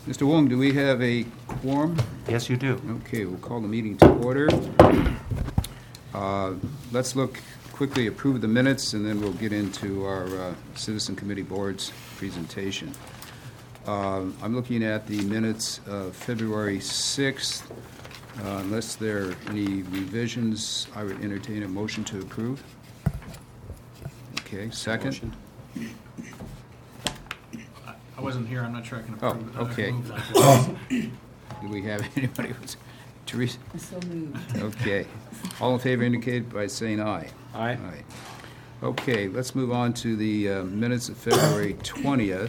Mr. Wong, do we have a quorum? Yes, you do. Okay, we'll call the meeting to order. Let's look quickly, approve the minutes, and then we'll get into our Citizen Committee Board's presentation. I'm looking at the minutes of February 6th. Unless there are any revisions, I would entertain a motion to approve. Okay, second. Motion. I wasn't here, I'm not sure I can approve it. okay. I move like this. Do we have anybody who's... Teresa? So moved. Okay. All in favor indicate by saying aye. Aye. Aye. Okay, let's move on to the minutes of February 20th.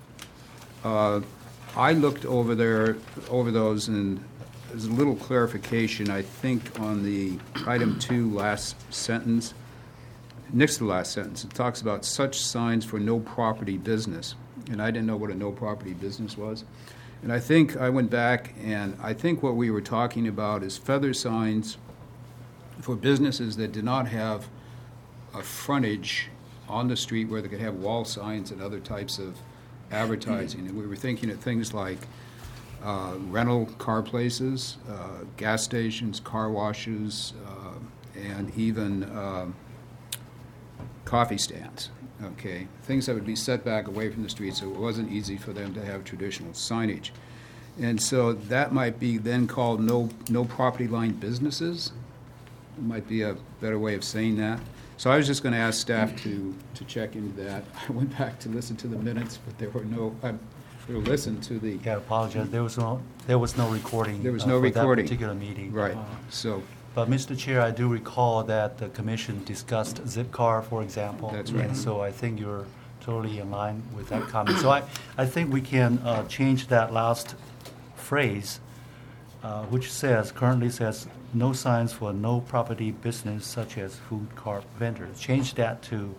I looked over those, and there's a little clarification, I think, on the item 2 last sentence. Next to the last sentence, it talks about such signs for no property business. And I didn't know what a no property business was. And I think I went back, and I think what we were talking about is feather signs for businesses that did not have a frontage on the street where they could have wall signs and other types of advertising. And we were thinking of things like rental car places, gas stations, car washes, and even coffee stands. Okay, things that would be set back away from the street, so it wasn't easy for them to have traditional signage. And so that might be then called no property line businesses. It might be a better way of saying that. So I was just going to ask staff to check into that. I went back to listen to the minutes, but there were no. Listen to the. Yeah, I apologize. There was no recording. There was no for recording. that particular meeting. Right. So. But, Mr. Chair, I do recall that the commission discussed Zipcar, for example. That's right. And so I think you're totally in line with that comment. So I think we can change that last phrase, which currently says, no signs for no property business such as food cart vendors. Change that to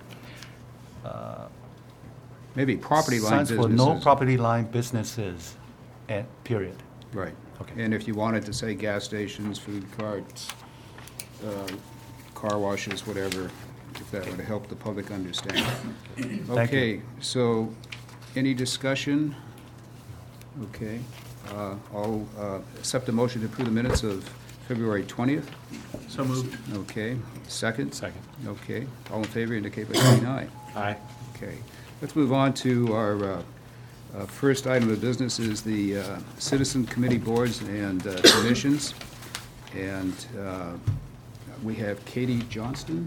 Maybe property line signs businesses. for no property line businesses, period. Right. Okay. And if you wanted to say gas stations, food carts, car washes, whatever, if that would help the public understand. Thank Okay, you. so any discussion? Okay. I'll accept a motion to approve the minutes of February 20th. So moved. Okay. Second? Second. Okay. All in favor indicate by saying aye. Aye. Okay. Let's move on to our first item of business is the Citizen Committee Boards and Commissions. And we have Katie Johnston.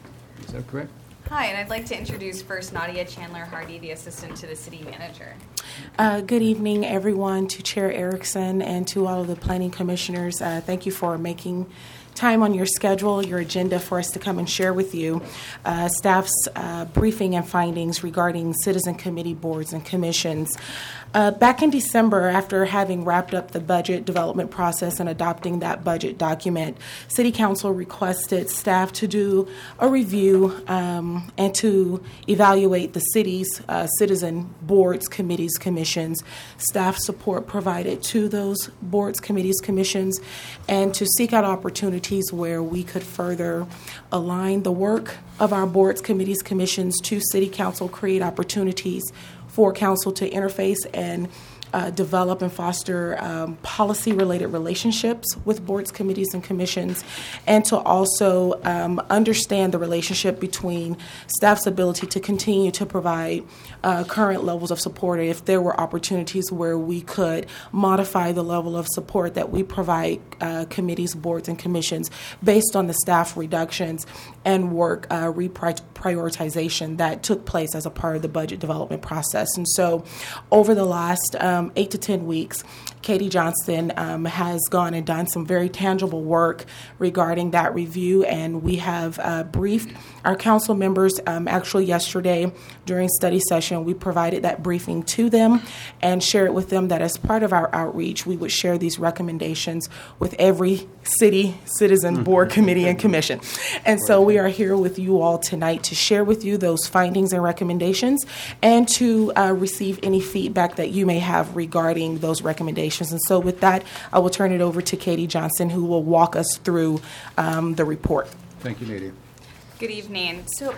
Is that correct? Hi, and I'd like to introduce first Nadia Chandler-Hardy, the assistant to the city manager. Good evening, everyone, to Chair Erickson and to all of the planning commissioners. Thank you for making time on your schedule, your agenda for us to come and share with you staff's briefing and findings regarding citizen committee boards and commissions. Back in December, after having wrapped up the budget development process and adopting that budget document, City Council requested staff to do a review and to evaluate the city's citizen boards, committees, commissions, staff support provided to those boards, committees, commissions, and to seek out opportunities where we could further align the work of our boards, committees, commissions to City Council, create opportunities for council to interface and develop and foster policy-related relationships with boards, committees, and commissions, and to also understand the relationship between staff's ability to continue to provide current levels of support, and if there were opportunities where we could modify the level of support that we provide committees, boards, and commissions based on the staff reductions and work reprioritization that took place as a part of the budget development process. And so over the last 8 to 10 weeks, Katie Johnston has gone and done some very tangible work regarding that review, and we have briefed our council members. Actually, yesterday during study session, we provided that briefing to them and shared with them that as part of our outreach, we would share these recommendations with every city, citizen, board, committee, and commission. And so we are here with you all tonight to share with you those findings and recommendations and to receive any feedback that you may have regarding those recommendations. And so with that, I will turn it over to Katie Johnston, who will walk us through the report. Thank you, Nadia. Good evening. So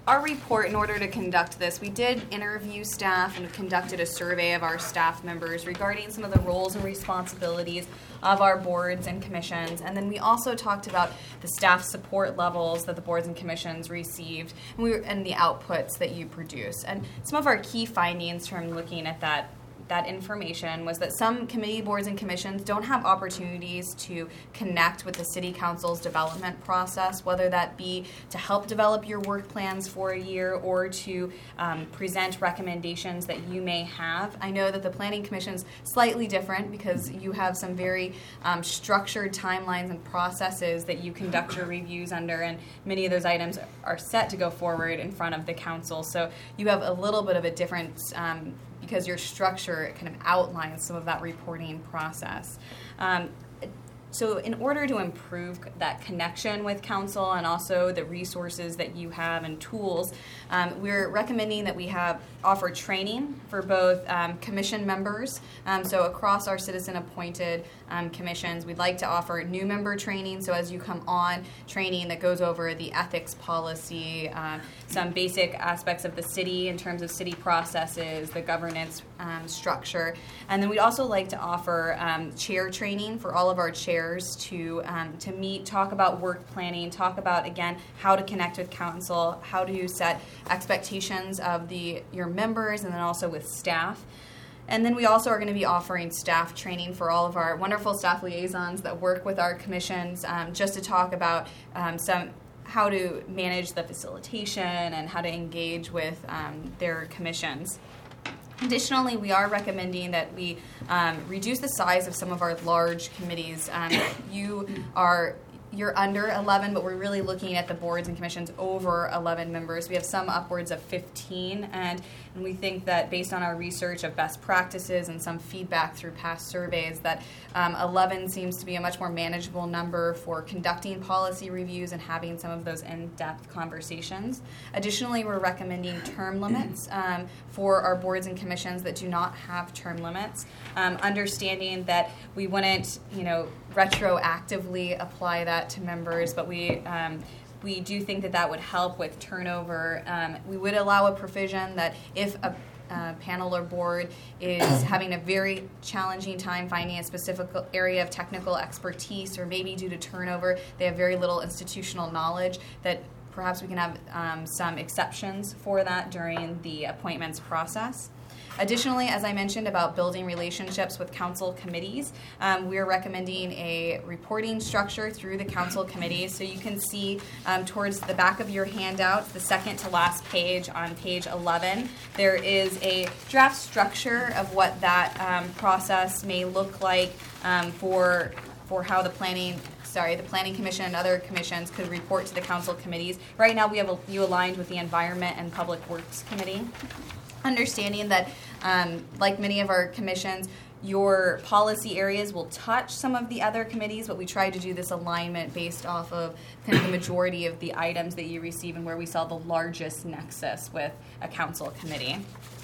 our report, in order to conduct this, we did interview staff and conducted a survey of our staff members regarding some of the roles and responsibilities of our boards and commissions. And then we also talked about the staff support levels that the boards and commissions received and the outputs that you produce. And some of our key findings from looking at that information was that some committee boards and commissions don't have opportunities to connect with the city council's development process, whether that be to help develop your work plans for a year or to present recommendations that you may have. I know that the planning commission's slightly different because you have some very structured timelines and processes that you conduct your reviews under, and many of those items are set to go forward in front of the council. So you have a little bit of a difference because your structure kind of outlines some of that reporting process. So in order to improve that connection with council and also the resources that you have and tools, we're recommending that we offer training for both commission members. So across our citizen-appointed commissions, we'd like to offer new member training. So as you come on, training that goes over the ethics policy, some basic aspects of the city in terms of city processes, the governance structure. And then we'd also like to offer chair training for all of our chairs to meet, talk about work planning, talk about, again, how to connect with council, how to set expectations of your members, and then also with staff. And then we also are going to be offering staff training for all of our wonderful staff liaisons that work with our commissions, just to talk about how to manage the facilitation and how to engage with their commissions. Additionally, we are recommending that we reduce the size of some of our large committees. You're under 11, but we're really looking at the boards and commissions over 11 members. We have some upwards of 15, and we think that based on our research of best practices and some feedback through past surveys, that 11 seems to be a much more manageable number for conducting policy reviews and having some of those in-depth conversations. Additionally, we're recommending term limits for our boards and commissions that do not have term limits, understanding that we wouldn't, retroactively apply that to members, but we do think that would help with turnover. We would allow a provision that if a panel or board is having a very challenging time finding a specific area of technical expertise, or maybe due to turnover, they have very little institutional knowledge, that perhaps we can have some exceptions for that during the appointments process. Additionally, as I mentioned about building relationships with council committees, we're recommending a reporting structure through the council committees. So you can see towards the back of your handout, the second to last page on page 11, there is a draft structure of what that process may look like for how the planning commission and other commissions could report to the council committees. Right now we have you aligned with the Environment and Public Works Committee. Understanding that, like many of our commissions, your policy areas will touch some of the other committees, but we tried to do this alignment based off of kind of the majority of the items that you receive and where we saw the largest nexus with a council committee.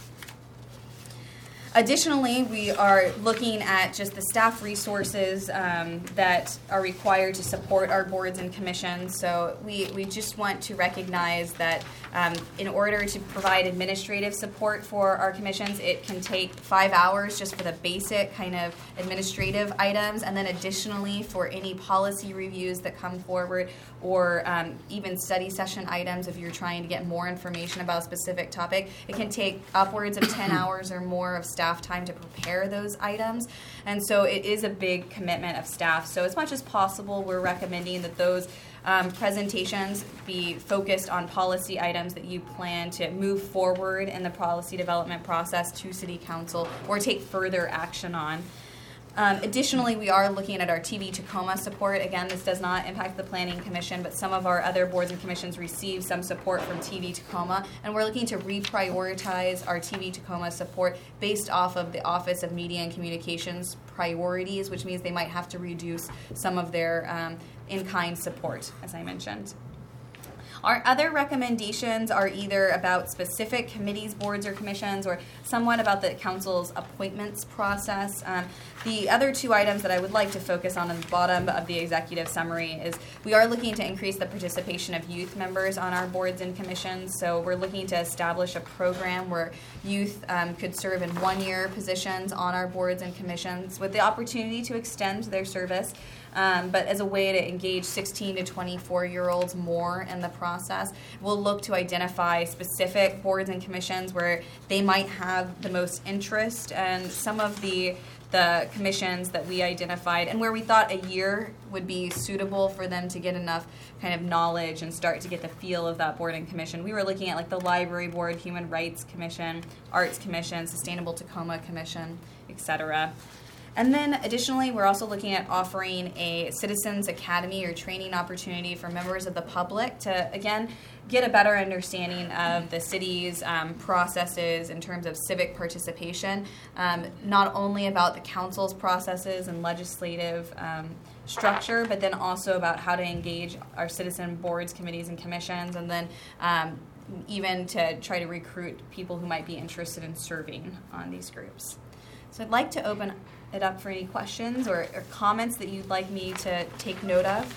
Additionally, we are looking at just the staff resources that are required to support our boards and commissions. So we just want to recognize that in order to provide administrative support for our commissions, it can take 5 hours just for the basic kind of administrative items. And then additionally, for any policy reviews that come forward, or even study session items, if you're trying to get more information about a specific topic, it can take upwards of 10 hours or more of staff time to prepare those items. And so it is a big commitment of staff. So as much as possible, we're recommending that those presentations be focused on policy items that you plan to move forward in the policy development process to City Council or take further action on. Additionally, we are looking at our TV Tacoma support. Again, this does not impact the Planning Commission, but some of our other boards and commissions receive some support from TV Tacoma, and we're looking to reprioritize our TV Tacoma support based off of the Office of Media and Communications priorities, which means they might have to reduce some of their in-kind support, as I mentioned. Our other recommendations are either about specific committees, boards, or commissions, or somewhat about the council's appointments process. The other two items that I would like to focus on the bottom of the executive summary is we are looking to increase the participation of youth members on our boards and commissions. So we're looking to establish a program where youth could serve in one-year positions on our boards and commissions with the opportunity to extend their service, but as a way to engage 16 to 24-year-olds more in the process. We'll look to identify specific boards and commissions where they might have the most interest, and some of the commissions that we identified and where we thought a year would be suitable for them to get enough kind of knowledge and start to get the feel of that board and commission. We were looking at like the Library Board, Human Rights Commission, Arts Commission, Sustainable Tacoma Commission, etc. And then additionally, we're also looking at offering a Citizens Academy or training opportunity for members of the public to, again, get a better understanding of the city's processes in terms of civic participation, not only about the council's processes and legislative structure, but then also about how to engage our citizen boards, committees, and commissions, and then even to try to recruit people who might be interested in serving on these groups. So I'd like to open it up for any questions or comments that you'd like me to take note of.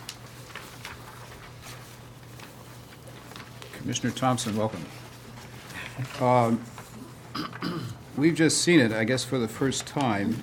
Commissioner Thompson, welcome. We've just seen it, I guess, for the first time.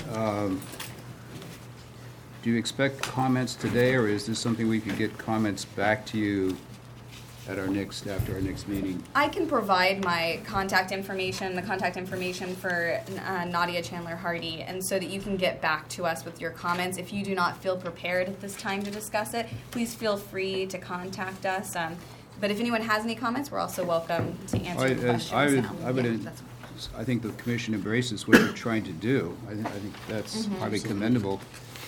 Do you expect comments today, or is this something we could get comments back to you at after our next meeting? I can provide my contact information, the contact information for Nadia Chandler Hardy, and so that you can get back to us with your comments. If you do not feel prepared at this time to discuss it, please feel free to contact us. But if anyone has any comments, we're also welcome to answer questions now. I think the commission embraces what you're trying to do. I think that's highly commendable.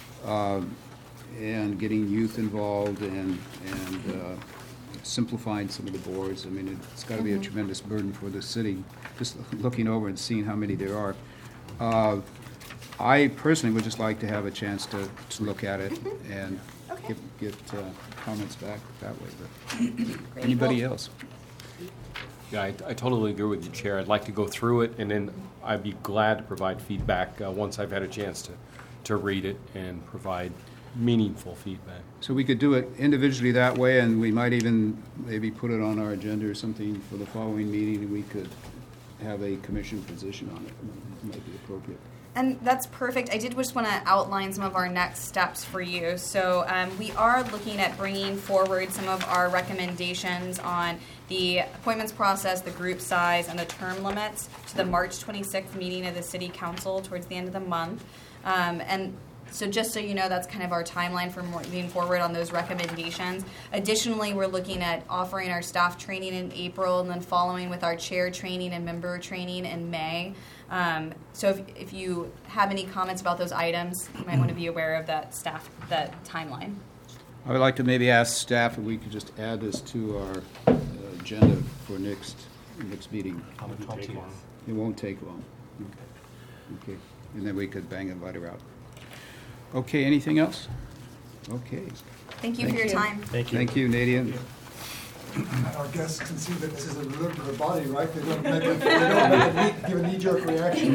And getting youth involved and simplifying some of the boards. I mean, it's got to be a tremendous burden for the city, just looking over and seeing how many there are. I personally would just like to have a chance to look at it and get comments back that way. But anybody else? Yeah, I totally agree with you, Chair. I'd like to go through it, and then I'd be glad to provide feedback once I've had a chance to read it and provide meaningful feedback. So we could do it individually that way, and we might even maybe put it on our agenda or something for the following meeting, and we could have a commission position on it. It might be appropriate. And that's perfect. I did just want to outline some of our next steps for you. So we are looking at bringing forward some of our recommendations on the appointments process, the group size, and the term limits to the March 26th meeting of the City Council towards the end of the month. And so just so you know, that's kind of our timeline for moving forward on those recommendations. Additionally, we're looking at offering our staff training in April and then following with our chair training and member training in May. So if you have any comments about those items, you might want to be aware of that timeline. I would like to maybe ask staff if we could just add this to our agenda for next meeting. It won't take long. Okay. And then we could bang invite her out. Okay, anything else? Okay. Thank you for your time. Thank you. Thank you, Nadia. Our guests can see that this is a deliberative body, right? They don't give a knee-jerk reaction.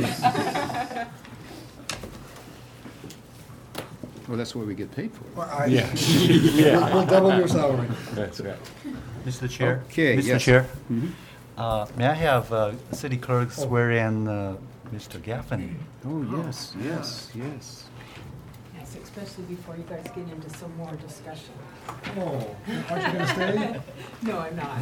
Well, that's what we get paid for. Well, Yeah. We'll double your salary. That's right. Mr. Chair. Okay, Mr. yes. Chair. Mm-hmm. May I have City Clerk swear in Mr. Gaffney? Oh, yes, yes, yes. Yes, especially before you guys get into some more discussion. Oh, aren't you going to stay? No, I'm not.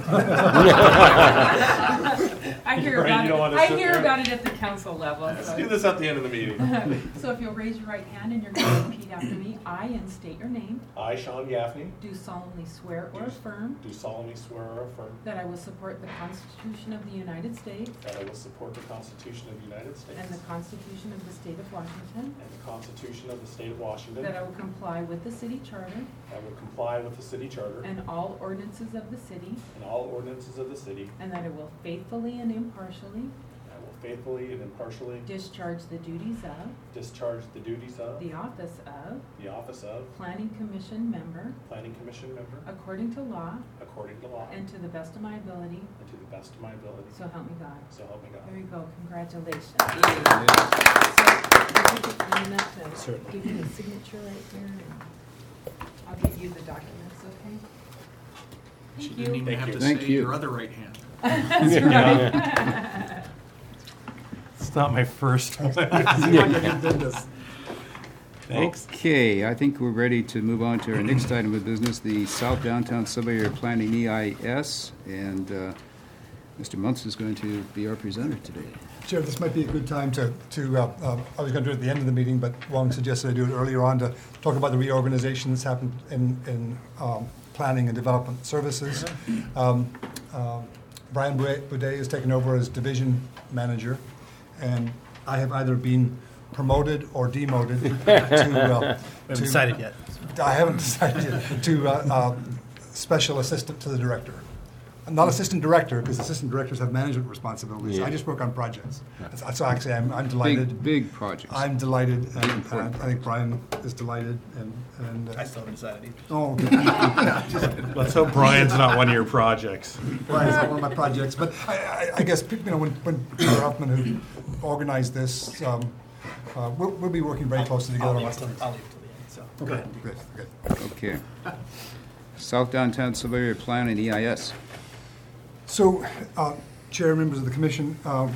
I hear Right, about you don't it. wanna I sit hear there? about it at the council level. Let's So, do this at the end of the meeting. so if you'll raise your right hand and you're going to repeat after me, I, and state your name, I, Sean Gaffney, do solemnly swear or affirm do solemnly swear or affirm that I will support the Constitution of the United States that I will support the Constitution of the United States and the Constitution of the State of Washington, and the Constitution of the State of Washington. that I will comply with the city charter I will comply with the city charter and all ordinances of the city, and all ordinances of the city. and that I will faithfully and impartially I will faithfully and impartially discharge the duties of discharge the duties of the office of the office of Planning Commission member Planning Commission member according to law according to law and to the best of my ability, and to the best of my ability. so help me God. So help me God. There you go. Congratulations. So, if you could line up to Certainly. give you the signature right here, and I'll give you the documents, okay? She Thank didn't you. even have to Thank say you. your other right hand. That's right. It's not my first one. Thanks. Okay, I think we're ready to move on to our next item of business, the South Downtown Sub-Area Planning EIS, and Mr. Muntz is going to be our presenter today. Chair, this might be a good time to I was going to do it at the end of the meeting, but Wong suggested I do it earlier on to talk about the reorganization that's happened in planning and development services. Brian Boudet has taken over as division manager, and I have either been promoted or demoted to Decided yet. I haven't decided yet, to special assistant to the director. I'm not assistant director, because assistant directors have management responsibilities. Yeah. I just work on projects. So actually, I'm delighted. Big projects. I'm delighted, and important. I think Brian is delighted, and I still haven't decided either. oh, okay. Let's hope Brian's not one of your projects. Brian's not one of my projects, but I guess when Peter Huffman, who organized this, we'll be working very closely together on lots of things. I'll leave it till the end, so. Okay, good. Okay. South Downtown Sub-Area Planning EIS. So, Chair, members of the Commission,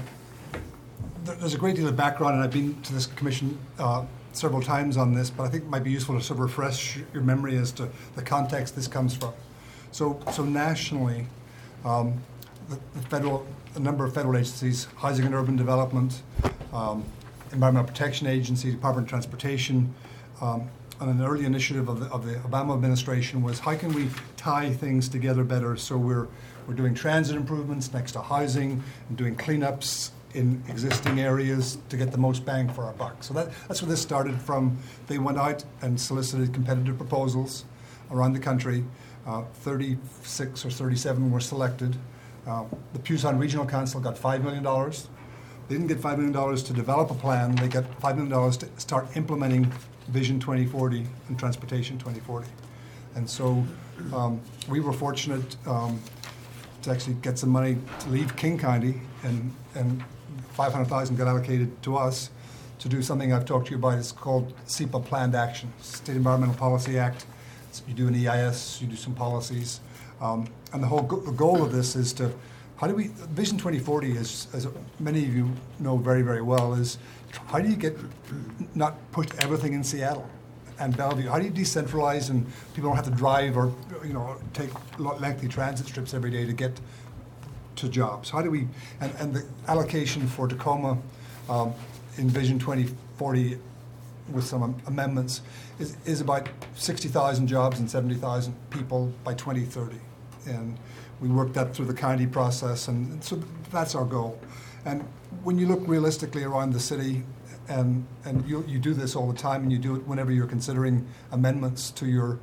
there's a great deal of background, and I've been to this Commission several times on this, but I think it might be useful to sort of refresh your memory as to the context this comes from. So nationally, a number of federal agencies, Housing and Urban Development, Environmental Protection Agency, Department of Transportation, and an early initiative of the Obama administration was, how can we tie things together better? So we're doing transit improvements next to housing and doing cleanups in existing areas to get the most bang for our buck. So that's where this started from. They went out and solicited competitive proposals around the country. 36 or 37 were selected. The Puget Sound Regional Council got $5 million. They didn't get $5 million to develop a plan. They got $5 million to start implementing Vision 2040 and Transportation 2040. And so we were fortunate to actually get some money to leave King County, and $500,000 got allocated to us to do something I've talked to you about. It's called SEPA Planned Action, State Environmental Policy Act. So you do an EIS, you do some policies, and the whole the goal of this is to, how do we, Vision 2040 is, as many of you know very, very well, is how do you get, not put everything in Seattle and Bellevue? How do you decentralize and people don't have to drive or, take lengthy transit trips every day to get to jobs? How do we, and the allocation for Tacoma in Vision 2040 with some amendments is about 60,000 jobs and 70,000 people by 2030. And we worked that through the county process, and so that's our goal. And when you look realistically around the city, and you do this all the time, and you do it whenever you're considering amendments to your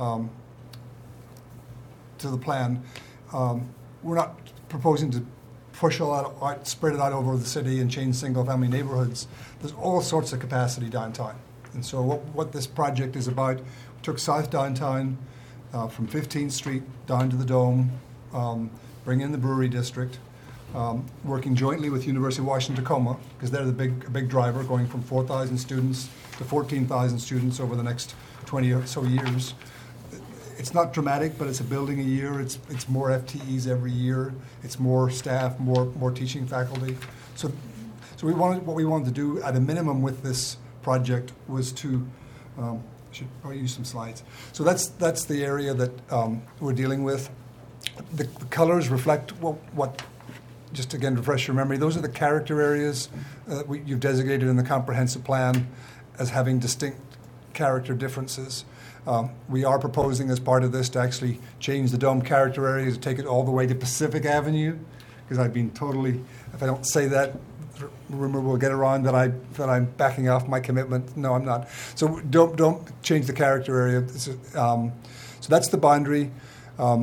to the plan, we're not proposing to push a lot out, spread it out over the city and change single-family neighborhoods. There's all sorts of capacity downtown. And so what this project is about, we took South Downtown from 15th Street down to the Dome, bring in the Brewery District, working jointly with University of Washington Tacoma, because they're the big driver, going from 4,000 students to 14,000 students over the next 20 or so years. It's not dramatic, but it's a building a year. It's more FTEs every year. It's more staff, more teaching faculty. So what we wanted to do at a minimum with this project was to should probably use some slides. So that's the area that we're dealing with. The colors reflect what. Just again, to refresh your memory, those are the character areas you've designated in the comprehensive plan as having distinct character differences. We are proposing as part of this to actually change the Dome character area to take it all the way to Pacific Avenue, because I've been totally, if I don't say that, rumor will get around that I'm backing off my commitment. No, I'm not. So don't change the character area. So that's the boundary.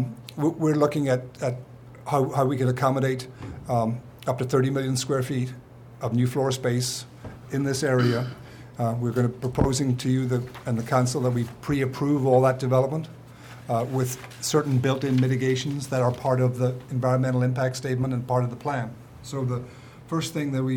We're looking at how we can accommodate up to 30 million square feet of new floor space in this area. We're going to proposing to you and the council that we pre-approve all that development with certain built-in mitigations that are part of the environmental impact statement and part of the plan. So the first thing that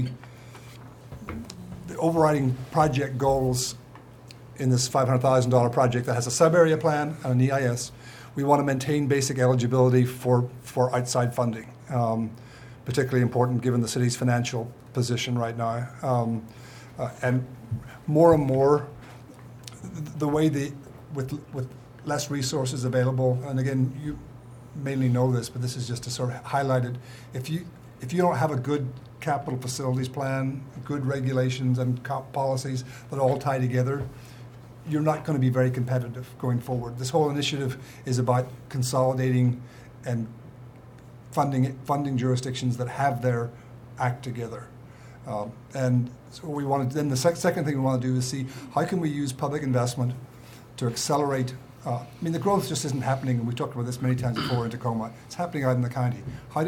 the overriding project goals in this $500,000 project that has a sub-area plan and an EIS, we want to maintain basic eligibility for outside funding, particularly important given the city's financial position right now. And more, the way with less resources available, and again, you mainly know this, but this is just to sort of highlight it. If you don't have a good capital facilities plan, good regulations and policies that all tie together, you're not going to be very competitive going forward. This whole initiative is about consolidating and funding jurisdictions that have their act together. And so we want to, then the second thing we want to do is see how can we use public investment to accelerate. The growth just isn't happening, and we've talked about this many times before in Tacoma. It's happening out in the county.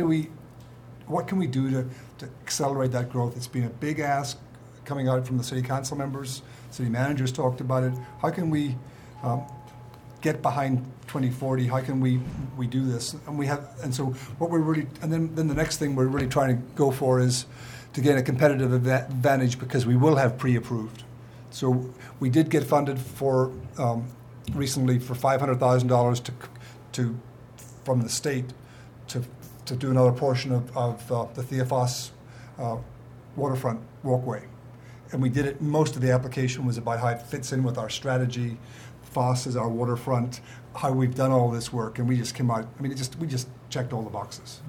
What can we do to accelerate that growth? It's been a big ask coming out from the city council members. City managers talked about it. How can we get behind 2040? How can we do this? And so what we're really, and then the next thing we're really trying to go for is to gain a competitive advantage because we will have pre-approved. So we did get funded for recently for $500,000 from the state to do another portion of the Theophos waterfront walkway. And we did it, most of the application was about how it fits in with our strategy. Foss is our waterfront, how we've done all this work, and we just came out, we just checked all the boxes.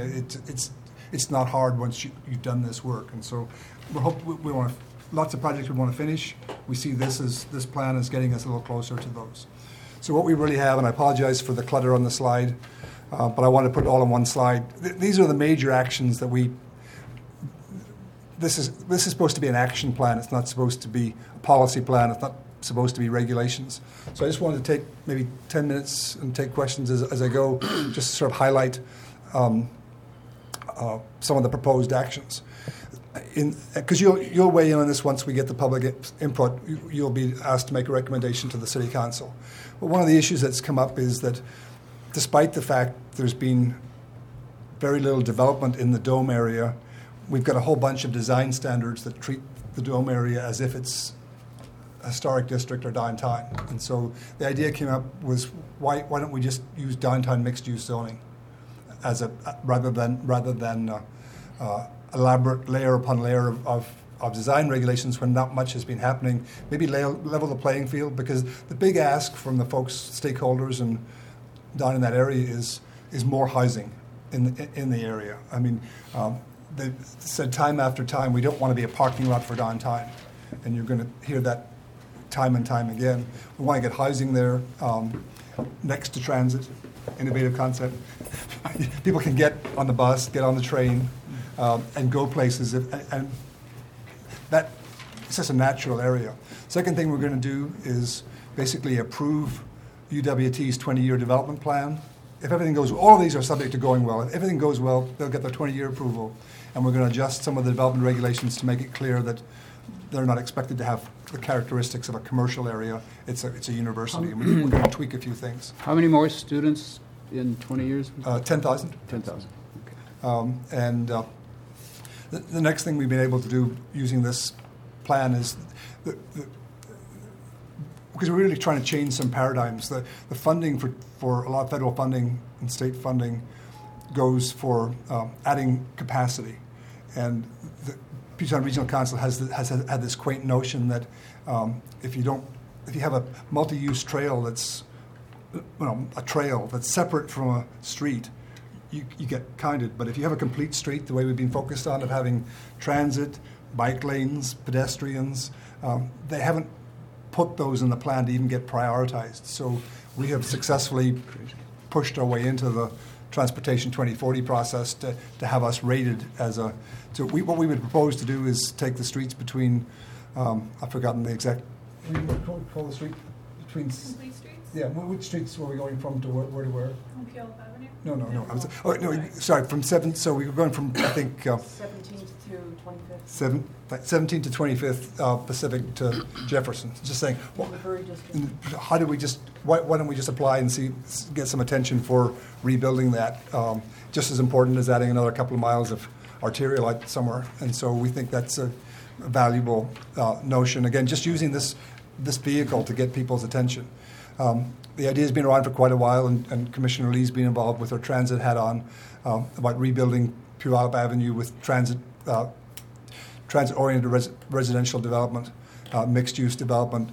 It's not hard once you've done this work. And so we want lots of projects we want to finish. We see this plan as getting us a little closer to those. So what we really have, and I apologize for the clutter on the slide, but I want to put it all on one slide. These are the major actions that This is supposed to be an action plan. It's not supposed to be a policy plan. It's not supposed to be regulations. So I just wanted to take maybe 10 minutes and take questions as I go, just to sort of highlight some of the proposed actions. Because you'll weigh in on this once we get the public input. You'll be asked to make a recommendation to the City Council. But one of the issues that's come up is that despite the fact there's been very little development in the Dome area, we've got a whole bunch of design standards that treat the Dome area as if it's a historic district or downtown. And so the idea came up was why don't we just use downtown mixed-use zoning as rather than elaborate layer upon layer of design regulations when not much has been happening. Maybe level the playing field, because the big ask from the folks, stakeholders, and down in that area is more housing in the area. They've said time after time, we don't want to be a parking lot for downtown. And you're going to hear that time and time again. We want to get housing there next to transit, innovative concept. People can get on the bus, get on the train, and go places. And that it's just a natural area. Second thing we're going to do is basically approve UWT's 20-year development plan. If everything goes, all of these are subject to going well. If everything goes well, they'll get their 20-year approval. And we're going to adjust some of the development regulations to make it clear that they're not expected to have the characteristics of a commercial area. It's a university. And we're going to tweak a few things. How many more students in 20 years? 10,000. 10,000. Okay. The next thing we've been able to do using this plan is because we're really trying to change some paradigms. The funding for a lot of federal funding and state funding goes for adding capacity, and the Puget Sound Regional Council has had this quaint notion that if you have a multi-use trail that's a trail that's separate from a street, you get counted. But if you have a complete street, the way we've been focused on of having transit, bike lanes, pedestrians, they haven't put those in the plan to even get prioritized. So we have successfully pushed our way into the Transportation 2040 process to have us rated as a. So what we would propose to do is take the streets between. I've forgotten the exact. Call the street between. Complete streets? Yeah, which streets were we going from to where to where? Puyallup Avenue? No. Oh, no, sorry, from 7, so we were going from, I think, 17th to 25th. 17th to 25th Pacific to Jefferson. Just saying, In the Brewery District. how do we just, why don't we just apply and get some attention for rebuilding that? Just as important as adding another couple of miles of arterial light somewhere. And so we think that's a valuable notion. Again, just using this vehicle to get people's attention. The idea has been around for quite a while, and Commissioner Lee's been involved with her transit hat on about rebuilding Puyallup Avenue with transit-oriented residential development, mixed-use development.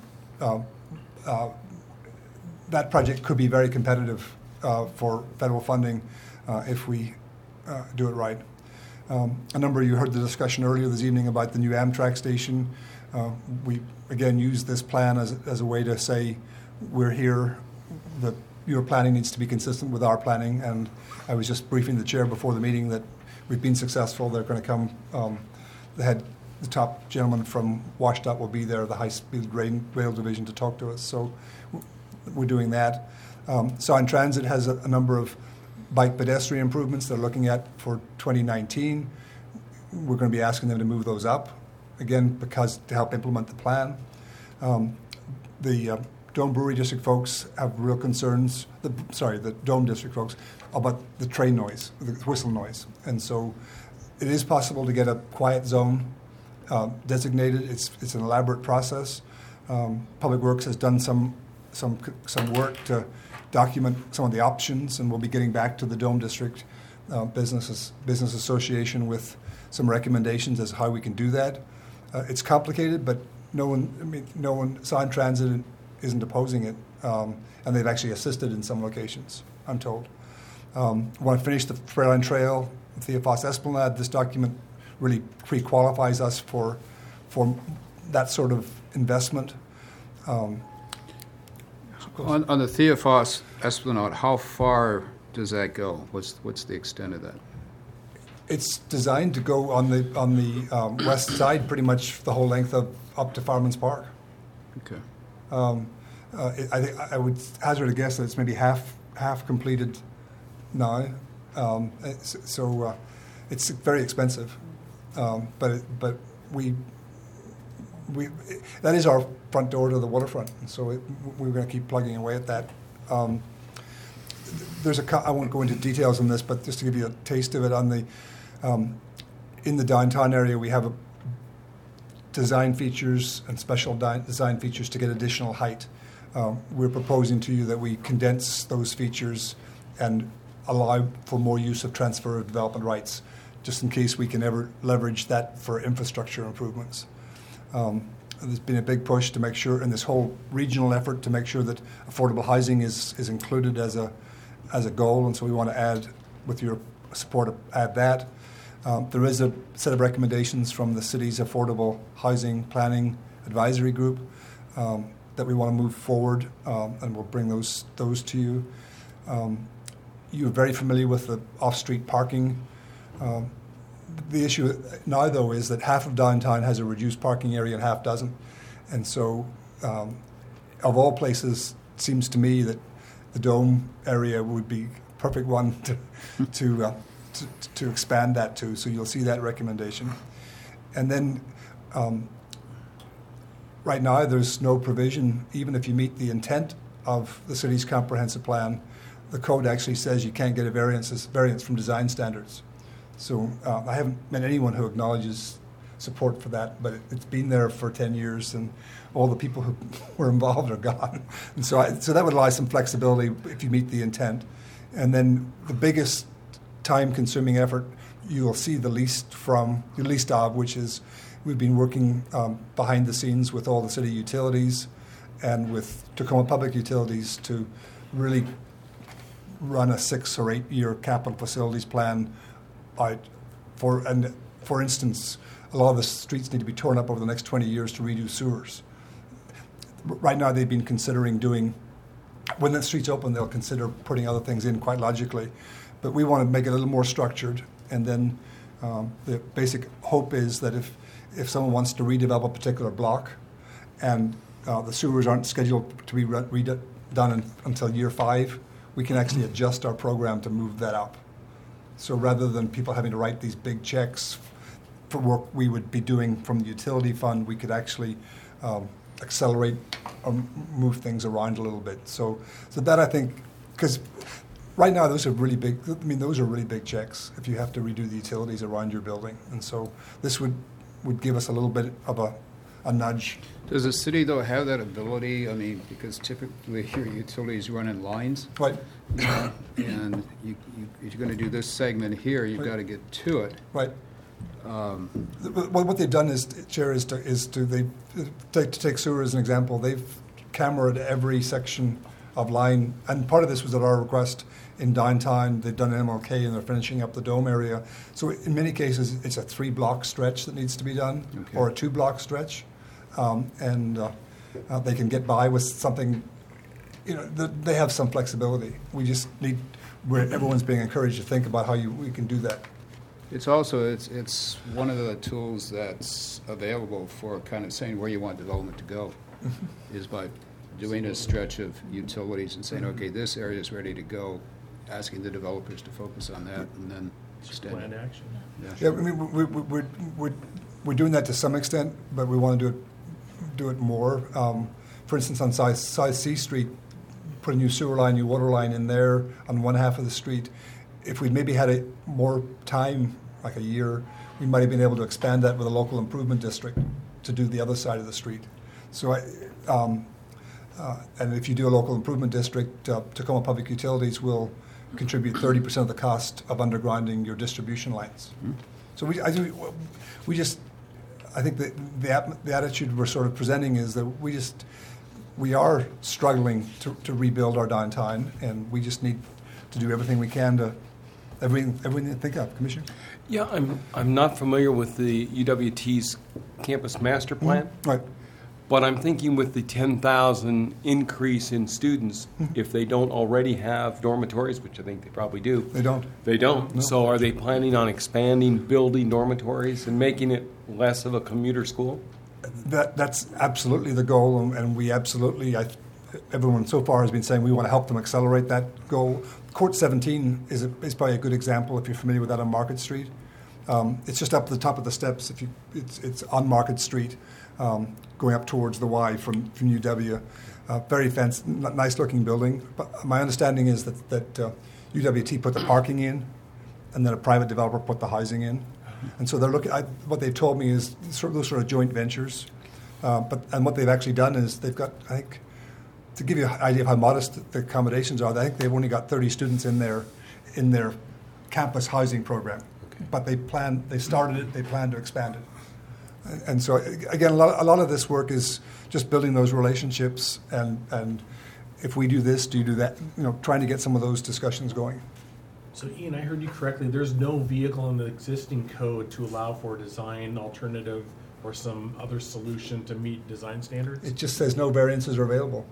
That project could be very competitive for federal funding if we do it right. A number of you heard the discussion earlier this evening about the new Amtrak station. We, again, use this plan as a way to say we're here, that your planning needs to be consistent with our planning, and I was just briefing the chair before the meeting that we've been successful. They're going to come, the top gentleman from WashDOT will be there, the high-speed rail division, to talk to us, so we're doing that. Sound Transit has a number of bike pedestrian improvements they're looking at for 2019. We're going to be asking them to move those up, again, because to help implement the plan. The Dome Brewery District folks have real concerns, the Dome District folks, about the train noise, the whistle noise. And so it is possible to get a quiet zone designated. It's an elaborate process. Public Works has done some work to document some of the options, and we'll be getting back to the Dome District Business Association with some recommendations as to how we can do that. It's complicated, but no one, Sound Transit isn't opposing it, and they've actually assisted in some locations, I'm told. Want to finish the Fairline Trail, Theophos Esplanade. This document really pre-qualifies us for that sort of investment. On the Theophos Esplanade, how far does that go? What's the extent of that? It's designed to go on the west side, pretty much the whole length of up to Fireman's Park. Okay. I think I would hazard a guess that it's maybe half completed now. It's very expensive, but we that is our front door to the waterfront, and so we're going to keep plugging away at that. I won't go into details on this, but just to give you a taste of it, in the downtown area, we have design features and special design features to get additional height. We're proposing to you that we condense those features and allow for more use of transfer of development rights, just in case we can ever leverage that for infrastructure improvements. There's been a big push to make sure, in this whole regional effort, to make sure that affordable housing is included as a goal, and so we want to add, with your support, add that. There is a set of recommendations from the city's Affordable Housing Planning Advisory Group that we want to move forward, and we'll bring those to you. You're very familiar with the off-street parking. The issue now, though, is that half of downtown has a reduced parking area and half doesn't. And so, of all places, it seems to me that the Dome area would be a perfect one to expand that to. So you'll see that recommendation. And then, right now, there's no provision, even if you meet the intent of the city's comprehensive plan. The code actually says you can't get a variance from design standards. So I haven't met anyone who acknowledges support for that, but it's been there for 10 years, and all the people who were involved are gone. And so that would allow some flexibility if you meet the intent. And then the biggest time-consuming effort you'll see the least of, which is we've been working behind the scenes with all the city utilities and with Tacoma Public Utilities to really run a 6 or 8 year capital facilities plan out. For instance, a lot of the streets need to be torn up over the next 20 years to redo sewers. Right now, they've been considering when the streets open, they'll consider putting other things in quite logically. But we want to make it a little more structured. And then the basic hope is that if someone wants to redevelop a particular block and the sewers aren't scheduled to be redone until year 5, we can actually adjust our program to move that up. So rather than people having to write these big checks for work we would be doing from the utility fund, we could actually accelerate or move things around a little bit. So that, I think, because right now those are really big. I mean, those are really big checks if you have to redo the utilities around your building, and so this would give us a little bit of a nudge. Does the city, though, have that ability? I mean, because typically your utilities run in lines, Right, and if you're going to do this segment here, you've Right. got to get to it. right. What they've done is, Chair, is to take sewer as an example. They've cameraed every section of line, and part of this was at our request in downtown. They've done MLK and they're finishing up the Dome area. So in many cases, it's a 3-block stretch that needs to be done, Okay. or a 2-block stretch, and they can get by with something. You know, they have some flexibility. We just need, where everyone's being encouraged to think about how we can do that. It's also, it's one of the tools that's available for kind of saying where you want development to go, is by doing a stretch of utilities and saying, okay, this area is ready to go, asking the developers to focus on that, and then extend Planned it. action. Yeah, I mean, we're doing that to some extent, but we want to do it more. For instance, on South C Street, put a new sewer line, new water line in there on one half of the street. If we'd maybe had more time, like a year, we might have been able to expand that with a local improvement district to do the other side of the street. So, and if you do a local improvement district, Tacoma Public Utilities will contribute 30% of the cost of undergrounding your distribution lines. So I think that the attitude we're sort of presenting is that we are struggling to rebuild our downtown, and we just need to do everything we can to everything to think of. Commissioner? Yeah, I'm not familiar with the UWT's campus master plan, Right. but I'm thinking with the 10,000 increase in students, if they don't already have dormitories, which I think they probably do. They don't. They don't. No. So are they planning on expanding, building dormitories and making it less of a commuter school? That's absolutely the goal, and we absolutely, everyone so far has been saying we want to help them accelerate that goal. Court 17 is probably a good example if you're familiar with that on Market Street. It's just up the top of the steps. It's on Market Street, going up towards the Y from UW. Very fancy, nice looking building. But my understanding is that UWT put the parking in, and then a private developer put the housing in. And so they're looking. What they've told me is those sort of joint ventures. And what they've actually done is they've got, I think, to give you an idea of how modest the accommodations are, I think they've only got 30 students in their campus housing program. Okay. But they started it, they plan to expand it. And so, again, a lot of this work is just building those relationships, and if we do this, do you do that? Trying to get some of those discussions going. So Ian, I heard you correctly. There's no vehicle in the existing code to allow for design alternative or some other solution to meet design standards? It just says no variances are available.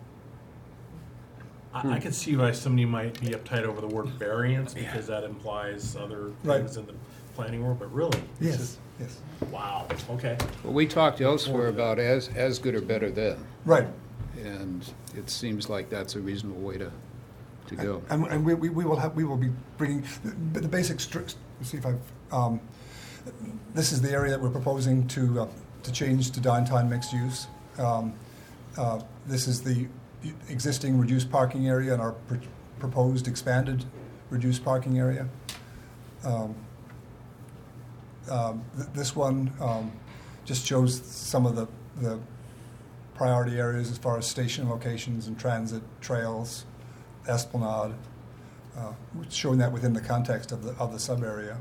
I could see why somebody might be uptight over the word variance because that implies other Right. things in the planning world, but really? it's Yes, yes. just- Wow, okay. Well, we talked elsewhere about as good or better than, Right. and it seems like that's a reasonable way to go. And we will be bringing the basic. Let's see if I've. This is the area that we're proposing to change to downtown mixed use. This is the existing reduced parking area and our proposed expanded reduced parking area. This one just shows some of the priority areas as far as station locations and transit trails, Esplanade, showing that within the context of the sub area.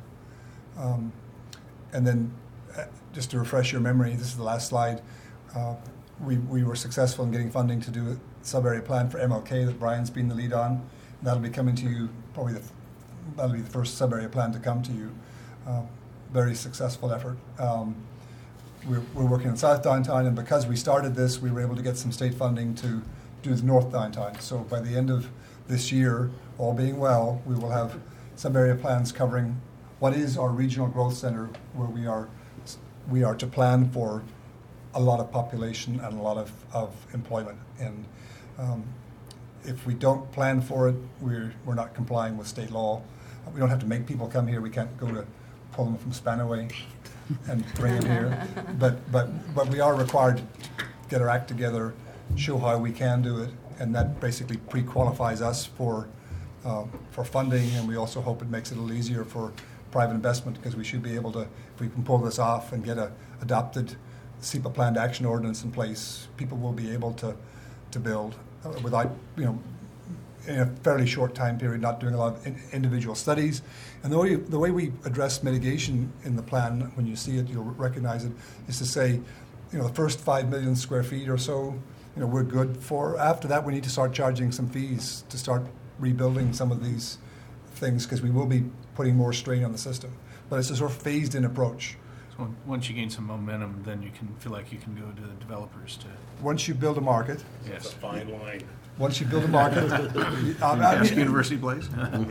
And then, just to refresh your memory, this is the last slide. We were successful in getting funding to do a sub-area plan for MLK that Brian's been the lead on. And that'll be coming to you, probably that'll be the first sub-area plan to come to you. Very successful effort. We're working on South Downtown, and because we started this, we were able to get some state funding to do the North Downtown. So by the end of this year, all being well, we will have sub-area plans covering what is our regional growth center, where we are to plan for a lot of population and a lot of employment. And if we don't plan for it, we're not complying with state law. We don't have to make people come here. We can't go to pull them from Spanaway and bring them here. But we are required to get our act together, show how we can do it, and that basically pre-qualifies us for funding, and we also hope it makes it a little easier for private investment, because we should be able to, if we can pull this off and get a adopted SEPA planned action ordinance in place, people will be able to build without, in a fairly short time period, not doing a lot of individual studies. And the way we address mitigation in the plan, when you see it, you'll recognize it, is to say, the first 5 million square feet or so, we're good for. After that, we need to start charging some fees to start rebuilding some of these things, because we will be putting more strain on the system. But it's a sort of phased-in approach. So once you gain some momentum, then you can feel like you can go to the developers to. Once you build a market, It's a fine line. once you build a market, University Place.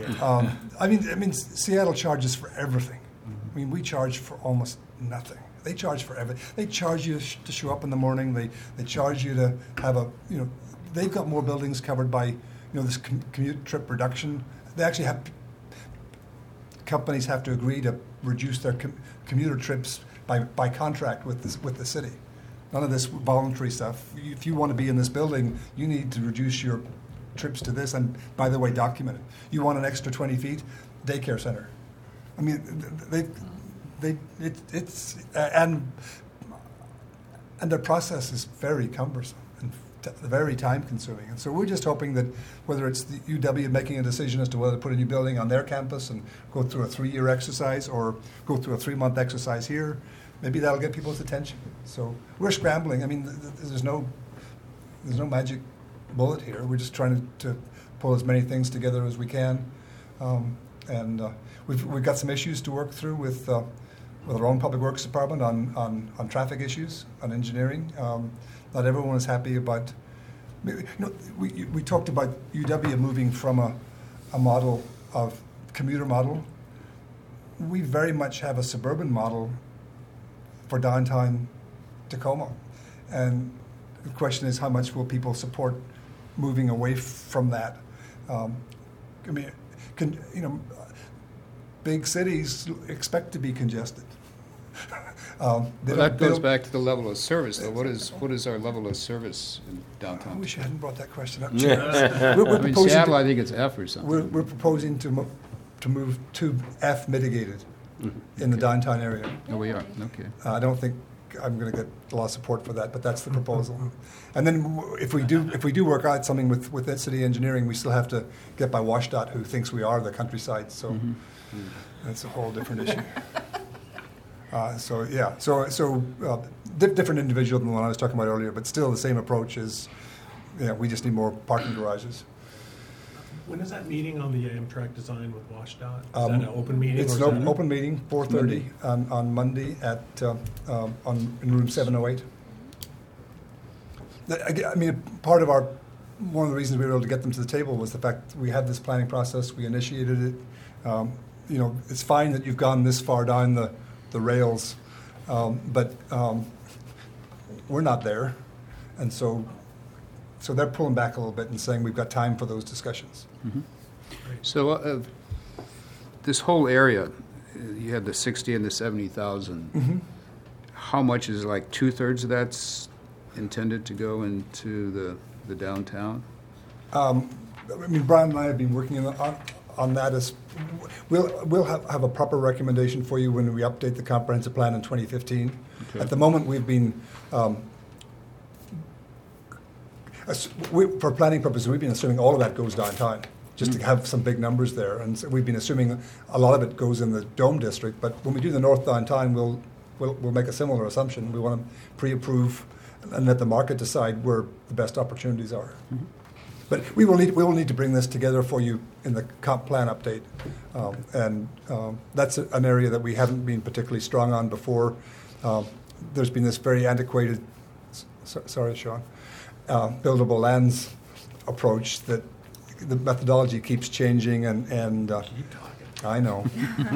Seattle charges for everything. I mean, we charge for almost nothing. They charge for everything. They charge you to show up in the morning. They charge you to have they've got more buildings covered by, this commute trip reduction. They actually have, companies have to agree to reduce their commuter trips by contract with the city. None of this voluntary stuff. If you want to be in this building, you need to reduce your trips to this, and by the way, document it. You want an extra 20 feet? Daycare center. I mean, and their process is very cumbersome and very time consuming. And so we're just hoping that whether it's the UW making a decision as to whether to put a new building on their campus and go through a 3-year exercise, or go through a 3-month exercise here, maybe that'll get people's attention. So we're scrambling. I mean, there's no magic bullet here. We're just trying to pull as many things together as we can. We've got some issues to work through with our own public works department on traffic issues, on engineering. Not everyone is happy about. We talked about UW moving from a model of commuter model. We very much have a suburban model for downtown Tacoma, and the question is, how much will people support moving away from that? Big cities expect to be congested. That goes back to the level of service, though. What is our level of service in downtown? I wish I hadn't brought that question up. Seattle, I think it's F or something. We're proposing to move to F mitigated in the downtown area. Oh, we are. Okay. I don't think I'm going to get a lot of support for that, but that's the proposal. And then if we do work out something with that city engineering, we still have to get by WashDOT, who thinks we are the countryside. So that's a whole different issue. Different individual than the one I was talking about earlier, but still the same approach is, we just need more parking garages. When is that meeting on the Amtrak design with WashDOT? Is that an open meeting? It's an open meeting, 4:30 on Monday in room 708. Part of one of the reasons we were able to get them to the table was the fact that we had this planning process. We initiated it. It's fine that you've gone this far down the rails, but we're not there, and so they're pulling back a little bit and saying we've got time for those discussions. Mm-hmm. So this whole area, you had the 60 and the 70,000. Mm-hmm. How much is, like, 2/3 of that's intended to go into the downtown? Brian and I have been working on that. As we'll have a proper recommendation for you when we update the comprehensive plan in 2015. Okay. At the moment, we've been for planning purposes, we've been assuming all of that goes downtown, just to have some big numbers there. And so we've been assuming a lot of it goes in the Dome District. But when we do the north downtown, we'll make a similar assumption. We want to pre-approve and let the market decide where the best opportunities are. Mm-hmm. But we will need to bring this together for you in the comp plan update, and that's an area that we haven't been particularly strong on before. There's been this very antiquated, sorry, Sean, buildable lands approach that the methodology keeps changing, and I know.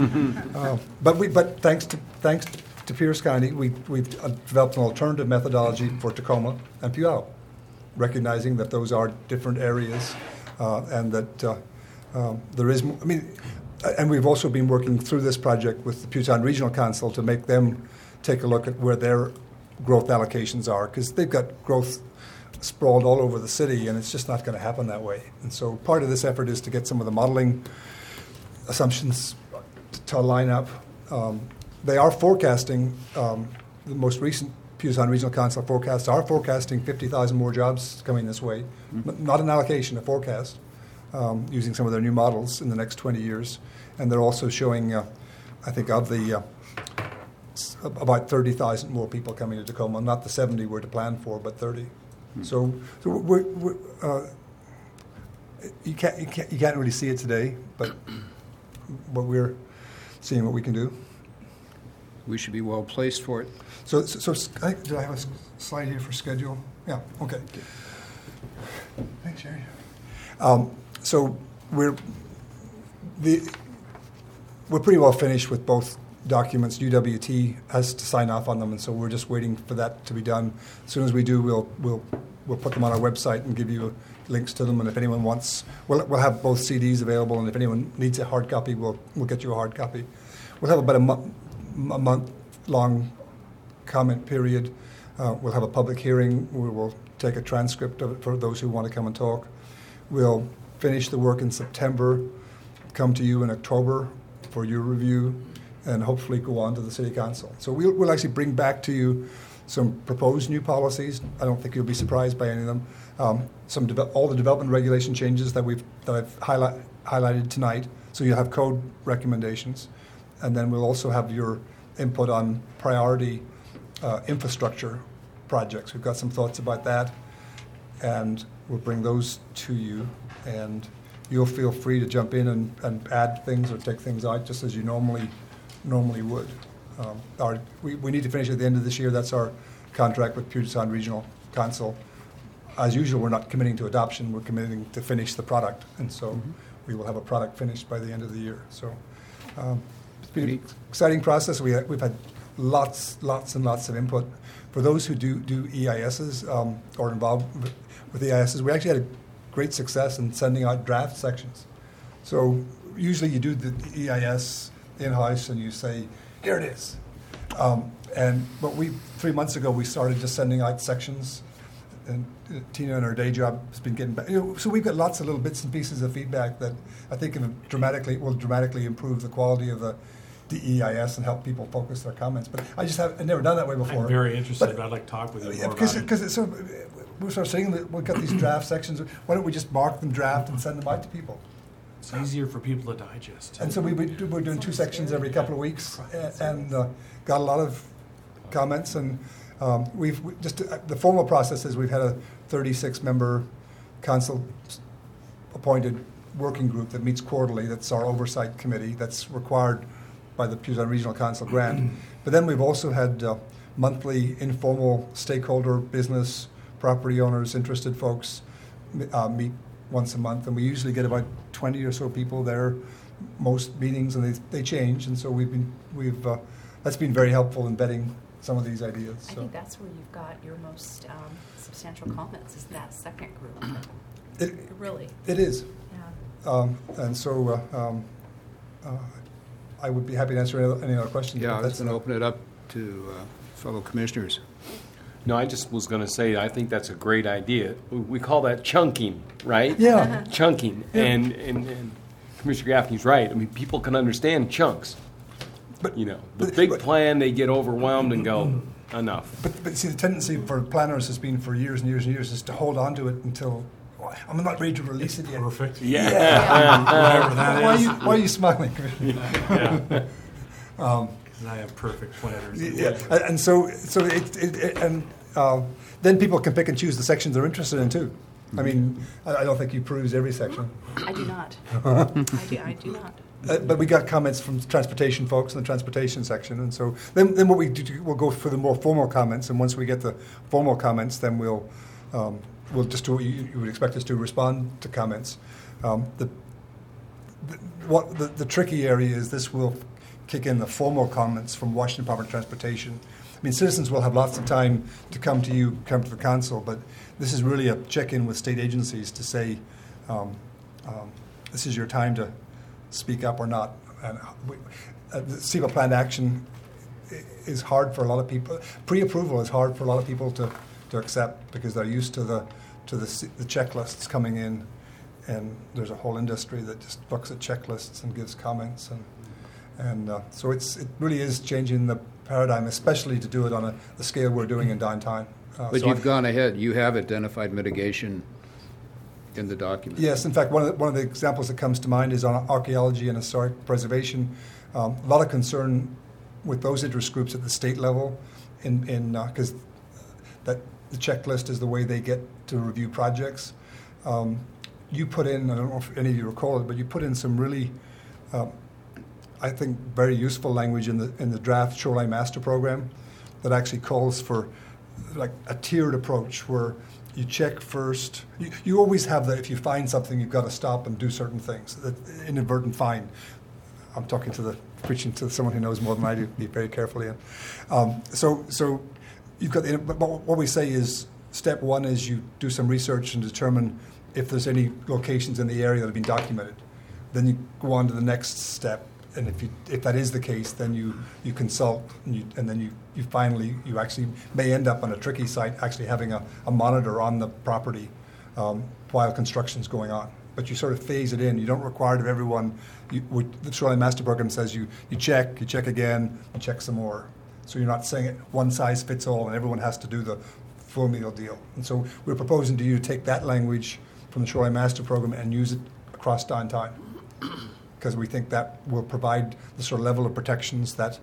But thanks to Pierce County, we've developed an alternative methodology for Tacoma and Puyallup. recognizing that those are different areas, and that there is, and we've also been working through this project with the Puget Sound Regional Council to make them take a look at where their growth allocations are, because they've got growth sprawled all over the city, and it's just not going to happen that way. And so part of this effort is to get some of the modeling assumptions to line up. They are forecasting, the most recent Puget Sound Regional Council forecasts are forecasting 50,000 more jobs coming this way. Not an allocation, a forecast, using some of their new models in the next 20 years. And they're also showing, I think, of the about 30,000 more people coming to Tacoma. Not the 70 we're to plan for, but 30. So you can't really see it today, but we're seeing what we can do. We should be well placed for it. So do I have a slide here for schedule? Yeah. Okay. Thanks, Jerry. So we're pretty well finished with both documents. UWT has to sign off on them, and so we're just waiting for that to be done. As soon as we do, we'll put them on our website and give you links to them. And if anyone wants, we'll have both CDs available. And if anyone needs a hard copy, we'll get you a hard copy. We'll have about a month-long comment period. We'll have a public hearing. We will take a transcript of it for those who want to come and talk. We'll finish the work in September, come to you in October for your review, and hopefully go on to the City Council. So we'll actually bring back to you some proposed new policies. I don't think you'll be surprised by any of them. All the development regulation changes that I've highlighted tonight. So you'll have code recommendations, and then we'll also have your input on priority infrastructure projects. We've got some thoughts about that, and we'll bring those to you. And you'll feel free to jump in and add things or take things out just as you normally would. We need to finish at the end of this year. That's our contract with Puget Sound Regional Council. As usual, we're not committing to adoption. We're committing to finish the product, and so we will have a product finished by the end of the year. So it's been an exciting process. We've had lots and lots of input. For those who do EISs or involved with EISs, we actually had a great success in sending out draft sections. So usually you do the EIS in-house and you say, here it is. But 3 months ago we started just sending out sections, and Tina in her day job has been getting back. So we've got lots of little bits and pieces of feedback that I think will dramatically improve the quality of the EIS and help people focus their comments. But I've never done that way before. I'm very interested. I'd like to talk with you more about it. Because it's so, we're sort of saying that we've got these draft sections. Why don't we just mark them draft and send them out to people? It's easier for people to digest. And so we're doing 2 sections every couple of weeks, and got a lot of comments. And the formal process is we've had a 36-member council-appointed working group that meets quarterly. That's our oversight committee. That's required by the Puget Sound Regional Council grant. But then we've also had monthly informal stakeholder, business, property owners, interested folks meet once a month, and we usually get about 20 or so people there most meetings, and they change, and so that's been very helpful in vetting some of these ideas. I think that's where you've got your most substantial comments, is that second group. Really. It is. Yeah. And so I would be happy to answer any other questions. Yeah, I was going to open it up to fellow commissioners. No, I just was going to say, I think that's a great idea. We call that chunking, right? Yeah. Chunking. Yeah. And Commissioner Gaffney's right. I mean, people can understand chunks. But the big plan, they get overwhelmed and go, enough. But see, the tendency for planners has been for years and years and years is to hold on to it until I'm not ready to release it yet. Perfect. Yeah. Whatever that is. Why are you smiling? Yeah. Because I have perfect planners. Yeah. And so then people can pick and choose the sections they're interested in too. I mean, I don't think you peruse every section. I do not. I do not. But we got comments from transportation folks in the transportation section, and so then what we do, we'll go for the more formal comments, and once we get the formal comments, then we'll just do what you would expect us to, respond to comments. The tricky area is this will kick in the formal comments from Washington Department of Transportation, mean, citizens will have lots of time to come to you, come to the council, but this is really a check-in with state agencies to say, this is your time to speak up or not. And the SEPA planned action is hard for a lot of people. Pre-approval is hard for a lot of people to accept because they're used to the checklists coming in, and there's a whole industry that just looks at checklists and gives comments, and so it really is changing the paradigm, especially to do it on the scale we're doing in downtown. But you've gone ahead. You have identified mitigation in the document. Yes, in fact, one of the examples that comes to mind is on archaeology and historic preservation. A lot of concern with those interest groups at the state level, because that the checklist is the way they get to review projects. You put in, I don't know if any of you recall it, but you put in some really, I think, very useful language in the draft Shoreline Master Program that actually calls for like a tiered approach where you check first. You always have that if you find something, you've got to stop and do certain things. That inadvertent find. I'm preaching to someone who knows more than I do. Be very carefully. So you've got. But what we say is, step one is you do some research and determine if there's any locations in the area that have been documented. Then you go on to the next step, and if that is the case, then you consult, and then you finally actually may end up on a tricky site actually having a monitor on the property while construction's going on. But you sort of phase it in. You don't require it of everyone. The Shoreline Master Program says you check again, and check some more. So you're not saying it one size fits all and everyone has to do the full meal deal. And so we're proposing to you to take that language from the Shoreline Master Program and use it across downtown, because we think that will provide the sort of level of protections that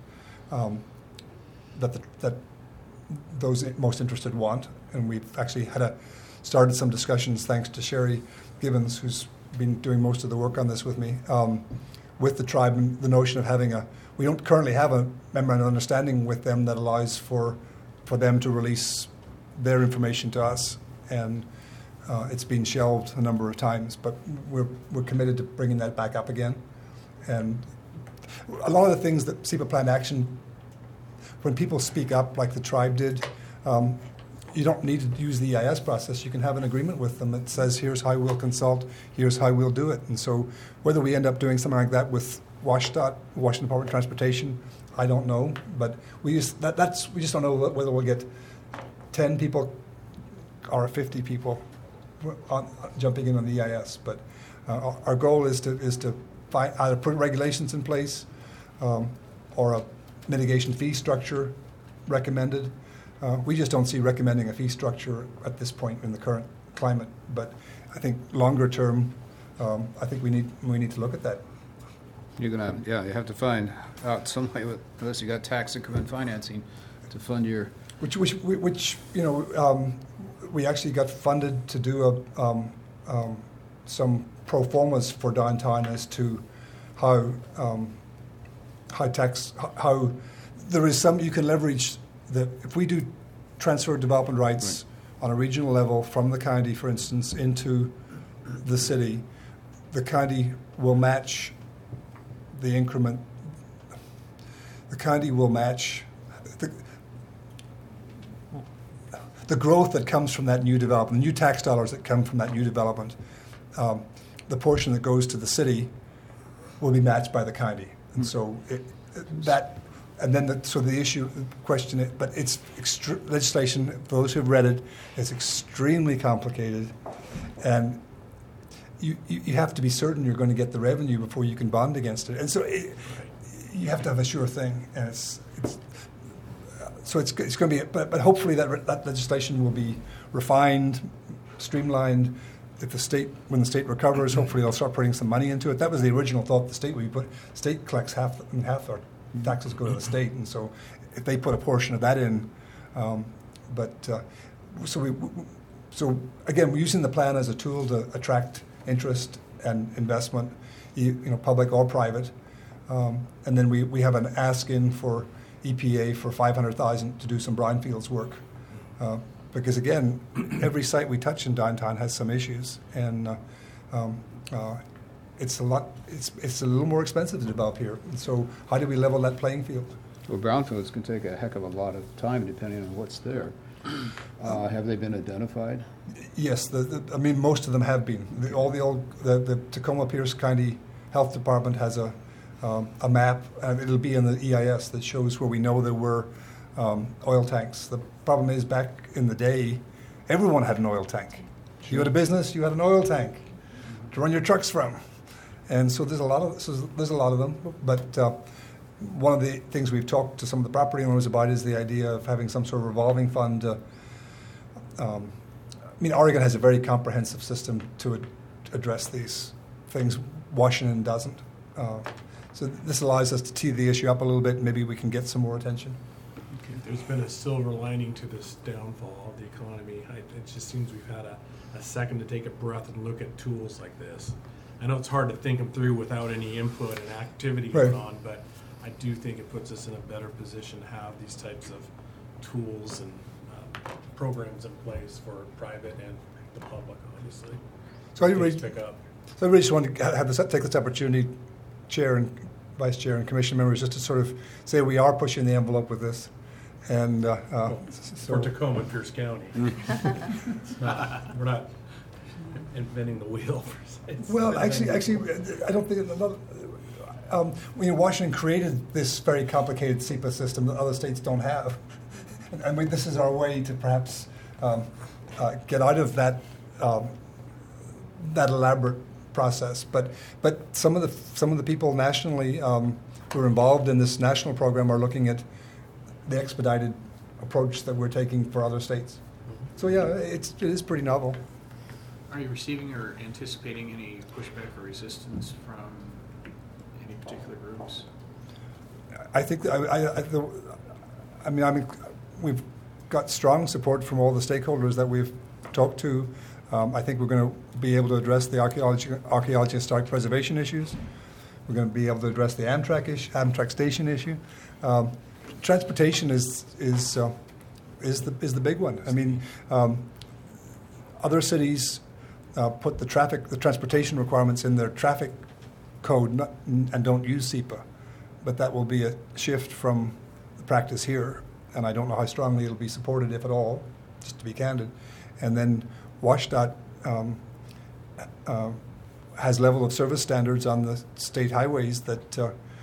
that those most interested want. And we've actually started some discussions, thanks to Sherry Gibbons, who's been doing most of the work on this with me, with the tribe, and the notion of we don't currently have a memorandum of understanding with them that allows for them to release their information to us, and it's been shelved a number of times, but we're committed to bringing that back up again. And a lot of the things that SEPA planned action, when people speak up like the tribe did, you don't need to use the EIS process. You can have an agreement with them that says, here's how we'll consult, here's how we'll do it. And so whether we end up doing something like that with WashDOT, Washington Department of Transportation, I don't know. But we just don't know whether we'll get 10 people or 50 people jumping in on the EIS. But our goal is to either put regulations in place or a mitigation fee structure recommended. We just don't see recommending a fee structure at this point in the current climate. But I think longer term, I think we need to look at that. You have to find out some way, unless you got tax increment financing, to fund your. Which we actually got funded to do some pro formas for downtown as to how there is some you can leverage. If we do transfer development rights on a regional level from the county, for instance, into the city, the county will match the increment. The county will match the growth that comes from that new development, the new tax dollars that come from that new development. The portion that goes to the city will be matched by the county, and so legislation, for those who've read it, is extremely complicated, and you have to be certain you're going to get the revenue before you can bond against it, and so you have to have a sure thing, and it's going to be. But hopefully that legislation will be refined, streamlined. When the state recovers, hopefully they'll start putting some money into it. That was the original thought. The state collects half our taxes go to the state, and so if they put a portion of that in, so again, we're using the plan as a tool to attract interest and investment, public or private, and then we have an ask in for EPA for $500,000 to do some brownfields work, because again, every site we touch in downtown has some issues, and it's a little more expensive to develop here. And so how do we level that playing field? Well, brownfields can take a heck of a lot of time depending on what's there. Have they been identified? Yes, I mean, most of them have been. The Tacoma Pierce County Health Department has a map, and it'll be in the EIS that shows where we know there were oil tanks. The problem is, back in the day, everyone had an oil tank. You had a business, you had an oil tank to run your trucks from, and so there's a lot of them. But one of the things we've talked to some of the property owners about is the idea of having some sort of revolving fund. I mean, Oregon has a very comprehensive system to address these things. Washington doesn't. So this allows us to tee the issue up a little bit. Maybe we can get some more attention. There's been a silver lining to this downfall of the economy. It just seems we've had a second to take a breath and look at tools like this. I know it's hard to think them through without any input and activity going on, but I do think it puts us in a better position to have these types of tools and programs in place for private and the public, obviously. So I really just want to take this opportunity, Chair and Vice Chair and Commission members, just to sort of say we are pushing the envelope with this. And for Tacoma and Pierce County. We're not inventing the wheel. Well, actually, I don't think Washington created this very complicated SEPA system that other states don't have, and this is our way to perhaps get out of that elaborate process. But some of the people nationally who are involved in this national program are looking at the expedited approach that we're taking for other states. So yeah, it is pretty novel. Are you receiving or anticipating any pushback or resistance from any particular groups? I think we've got strong support from all the stakeholders that we've talked to. I think we're going to be able to address the archaeology and historic preservation issues. We're going to be able to address the Amtrak station issue. Transportation is the big one. I mean, other cities put the transportation requirements in their traffic code and don't use SEPA, but that will be a shift from the practice here, and I don't know how strongly it'll be supported, if at all, just to be candid. And then WashDOT has level of service standards on the state highways that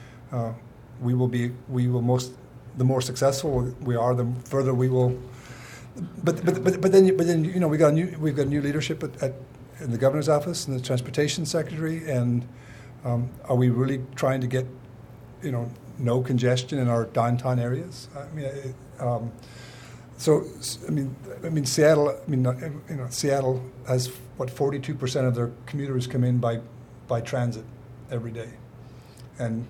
the more successful we are, the further we will. But then we've got new leadership in the governor's office and the transportation secretary, and are we really trying to get no congestion in our downtown areas? Seattle. Seattle has 42% of their commuters come in by transit every day, and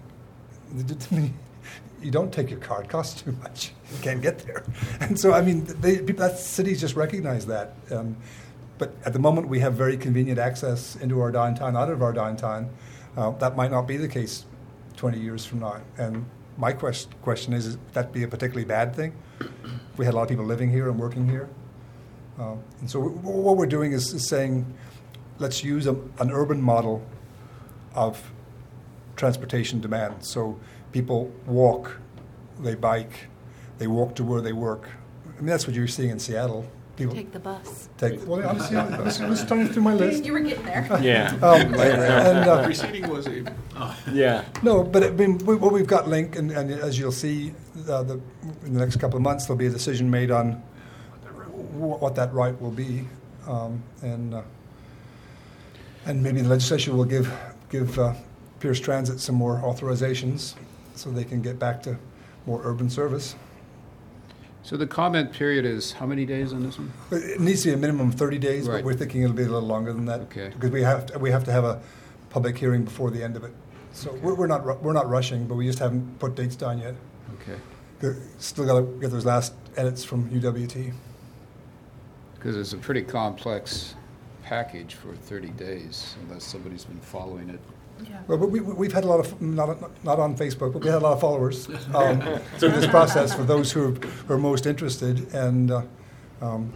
you don't take your car; it costs too much. You can't get there, and so that cities just recognize that. But at the moment, we have very convenient access into our downtown, out of our downtown. That might not be the case 20 years from now. And my question is that be a particularly bad thing? If we had a lot of people living here and working here. And so what we're doing is saying, let's use an urban model of transportation demand. So people walk, they bike, they walk to where they work. I mean, that's what you're seeing in Seattle. People take the bus. Well, I was turning through my list. You were getting there. Yeah. Preceding was a... Yeah. No, but we've got Link, and as you'll see, in the next couple of months, there'll be a decision made on what that route will be, and maybe the legislature will give Pierce Transit some more authorizations so they can get back to more urban service. So the comment period is how many days on this one? It needs to be a minimum of 30 days, right. But we're thinking it'll be a little longer than that. Okay. Because we have to have a public hearing before the end of it. So we're not rushing, but we just haven't put dates down yet. Okay. Still got to get those last edits from UWT. Because it's a pretty complex package for 30 days, unless somebody's been following it. Yeah. Well, but we've had a lot of, not on Facebook, but we had a lot of followers through this process for those who are most interested. And I'm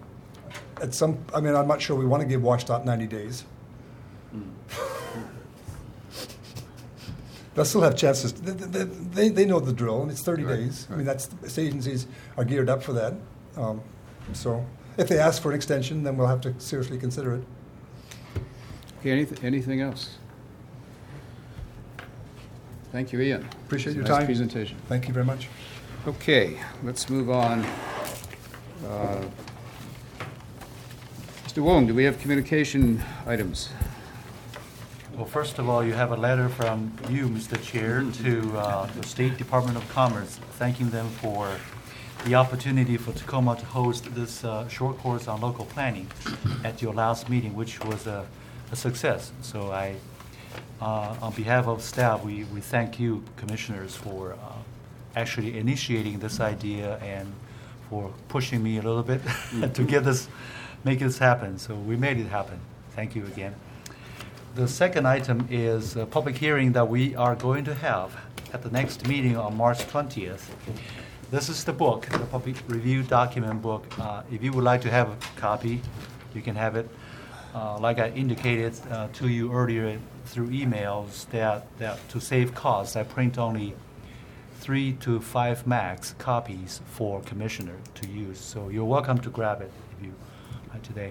not sure we want to give WashDOT 90 days. they'll still have chances. They know the drill, and it's 30 Right, days. I right. mean, state agencies are geared up for that. So if they ask for an extension, then we'll have to seriously consider it. Okay, anything else? Thank you, Ian. Appreciate your Nice time. presentation. Thank you very much. Okay, let's move on. Mr. Wong, do we have communication items? Well, first of all, you have a letter from you, Mr. Chair, to the State Department of Commerce, thanking them for the opportunity for Tacoma to host this short course on local planning at your last meeting, which was a success. So on behalf of staff, we thank you, commissioners, for actually initiating this idea and for pushing me a little bit to make this happen. So we made it happen. Thank you again. The second item is a public hearing that we are going to have at the next meeting on March 20th. This is the book, the public review document book. If you would like to have a copy, you can have it. Like I indicated to you earlier through emails, that to save costs, I print only 3 to 5 max copies for commissioner to use. So you're welcome to grab it if you like today.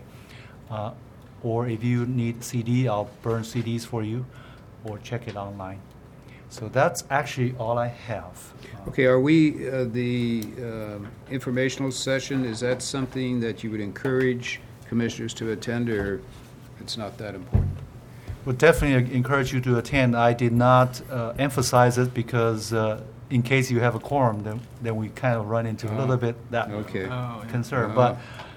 Or if you need CD, I'll burn CDs for you, or check it online. So that's actually all I have. Okay, are we, the informational session, is that something that you would encourage commissioners to attend, or it's not that important? Would definitely encourage you to attend. I did not emphasize it because in case you have a quorum, then we kind of run into a little bit that Okay. concern. But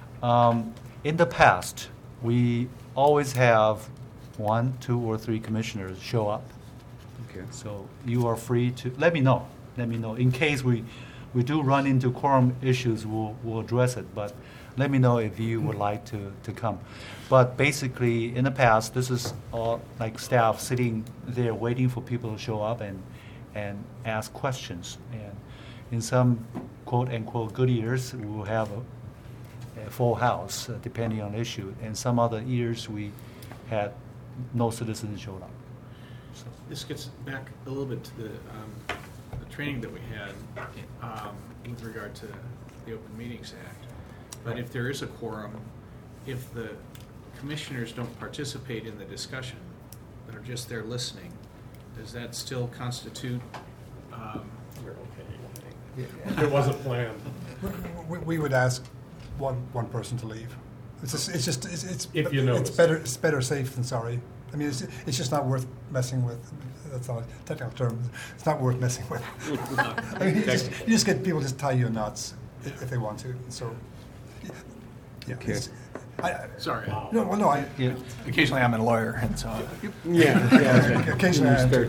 in the past, we always have 1, 2, or 3 commissioners show up. Okay. So you are free to let me know. Let me know in case we do run into quorum issues. We'll address it. But let me know if you would like to come. But basically, in the past, this is all like staff sitting there waiting for people to show up and ask questions. And in some quote unquote good years, we will have a full house depending on the issue. And some other years we had no citizens showed up. So. This gets back a little bit to the training that we had with regard to the Open Meetings Act. But if there is a quorum, if the commissioners don't participate in the discussion, that are just there listening, does that still constitute? You're okay. It wasn't planned. We would ask one person to leave. It's If you notice. It's better safe than sorry. I mean, it's just not worth messing with. That's not a technical term. It's not worth messing with. I mean, you just get people just tie you in knots if they want to. So, yeah. Okay. Sorry. No. Occasionally, I'm a lawyer, and so Occasionally, I have to.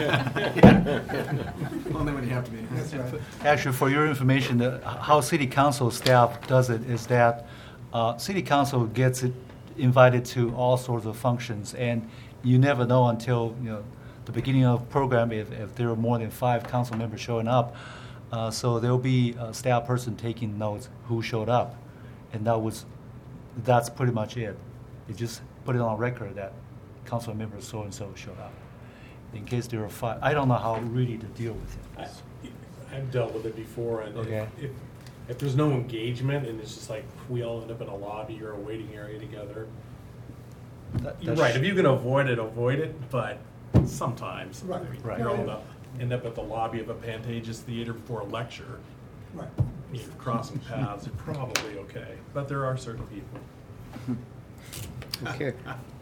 Only when you have to be. That's right. Actually, for your information, how City Council staff does it is that City Council gets it invited to all sorts of functions, and you never know until the beginning of the program if there are more than 5 council members showing up. So there will be a staff person taking notes who showed up, and that's pretty much it. You just put it on record that council member so and so showed up. In case there are 5, I don't know how really to deal with it. I've dealt with it before, and Okay. if there's no engagement and it's just like we all end up in a lobby or a waiting area together, you're right. If you can avoid it, but sometimes Right. Right. you end up at the lobby of a Pantages theater before a lecture. Right. You're crossing paths, you're probably okay. But there are certain people. Okay.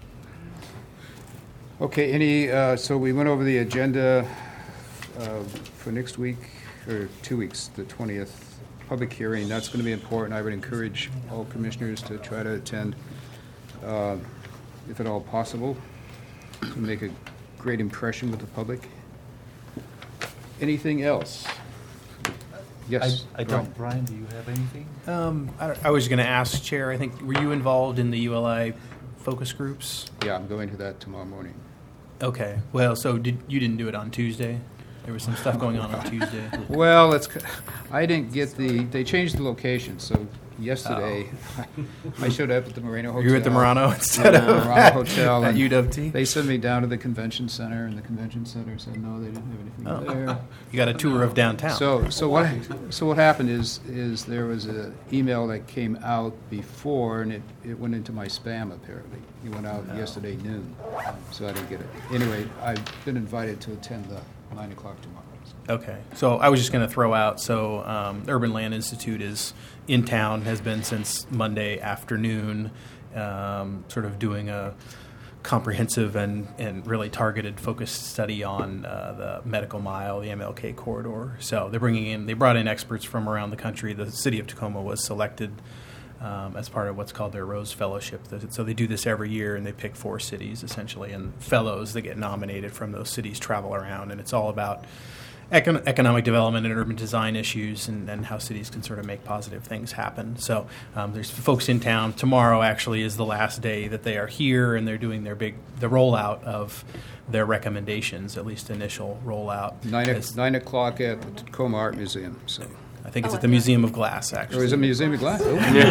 Okay, so we went over the agenda for next week, or 2 weeks, the 20th, public hearing. That's going to be important. I would encourage all commissioners to try to attend, if at all possible, to make a great impression with the public. Anything else? Yes. I don't. Brian, do you have anything? I was going to ask, Chair, I think, were you involved in the ULI focus groups? Yeah, I'm going to that tomorrow morning. Okay. Well, so you didn't do it on Tuesday? There was some stuff going on Tuesday. Well, I didn't get they changed the location, so yesterday, I showed up at the Moreno Hotel. You were at the Morano instead of Morano Hotel. at and UWT? They sent me down to the convention center, and the convention center said no, they didn't have anything there. You got a tour of downtown. So what happened is there was an email that came out before, and it went into my spam apparently. It went out yesterday noon, so I didn't get it. Anyway, I've been invited to attend the 9 o'clock tomorrow. Okay. So I was just going to throw out, the Urban Land Institute is in town, has been since Monday afternoon, sort of doing a comprehensive and really targeted focused study on the medical mile, the MLK corridor. So they brought in experts from around the country. The city of Tacoma was selected as part of what's called their Rose Fellowship. So they do this every year, and they pick 4 cities, essentially, and fellows that get nominated from those cities travel around, and it's all about economic development and urban design issues and how cities can sort of make positive things happen. So there's folks in town. Tomorrow actually is the last day that they are here, and they're doing the rollout of their recommendations, at least initial rollout. 9 o'clock at the Tacoma Art Museum. So I think it's at the Museum of Glass, actually. Or is it Museum of Glass? See,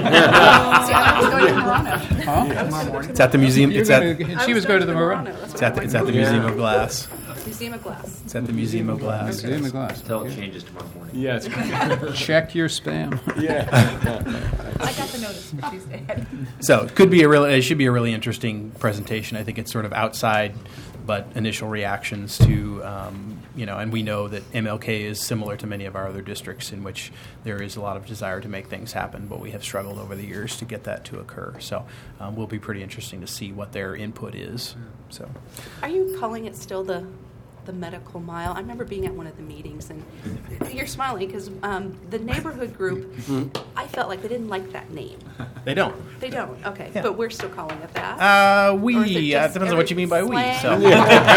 I was going to Morano. Tomorrow morning. It's at the museum. She was going to the Morano. It's at the Museum of Glass. Museum of Glass. It's at the Museum of Glass. Museum of Glass. Until it changes tomorrow morning. Yes. Check your spam. Yeah. I got the notice from Tuesday. So it should be a really interesting presentation. I think it's sort of outside, but initial reactions to, and we know that MLK is similar to many of our other districts in which there is a lot of desire to make things happen, but we have struggled over the years to get that to occur. So will be pretty interesting to see what their input is. So, Are you calling it still the medical mile? I remember being at one of the meetings, and you're smiling because the neighborhood group, I felt like they didn't like that name. they don't. They don't. Okay, Yeah. but we're still calling it that. It depends on what you mean by we. slang? So.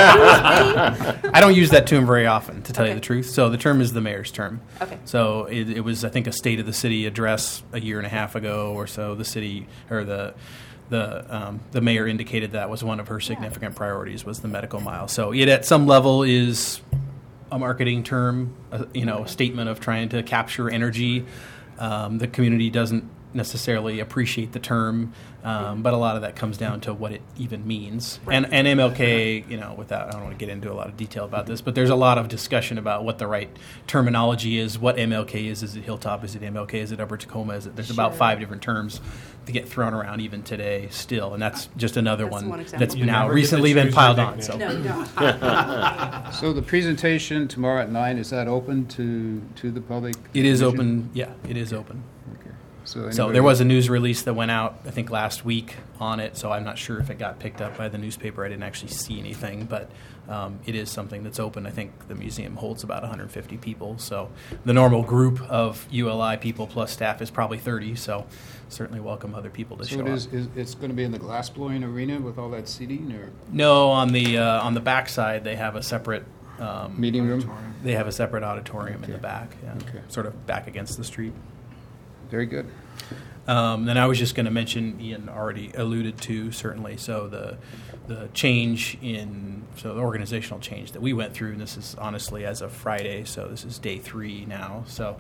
I don't use that term very often, to tell you the truth. So the term is the mayor's term. Okay. So it was, I think, a State of the City address a year and a half ago or so. The city, or the mayor indicated that was one of her significant priorities was the medical mile. So it at some level is a marketing term, a statement of trying to capture energy. The community doesn't necessarily appreciate the term, but a lot of that comes down to what it even means. Right. And MLK, I don't want to get into a lot of detail about this, but there's a lot of discussion about what the right terminology is, what MLK is. Is it Hilltop? Is it MLK? Is it Upper Tacoma? There's about 5 different terms that get thrown around even today still, and that's just another one that's You now never recently get to been choose piled your on. nickname. So. No, you don't. So the presentation tomorrow at 9, is that open to the public? It is open. Yeah, it is open. Okay. So there was a news release that went out, I think, last week on it, so I'm not sure if it got picked up by the newspaper. I didn't actually see anything, but it is something that's open. I think the museum holds about 150 people, so the normal group of ULI people plus staff is probably 30, so certainly welcome other people to show up. It's going to be in the glass-blowing arena with all that seating, or? No, on the back side, they have a separate Meeting room? They have a separate auditorium in the back, Okay. sort of back against the street. Very good. Then I was just going to mention, Ian already alluded to, certainly, so the change the organizational change that we went through, and this is honestly as of Friday, so this is day 3 now. So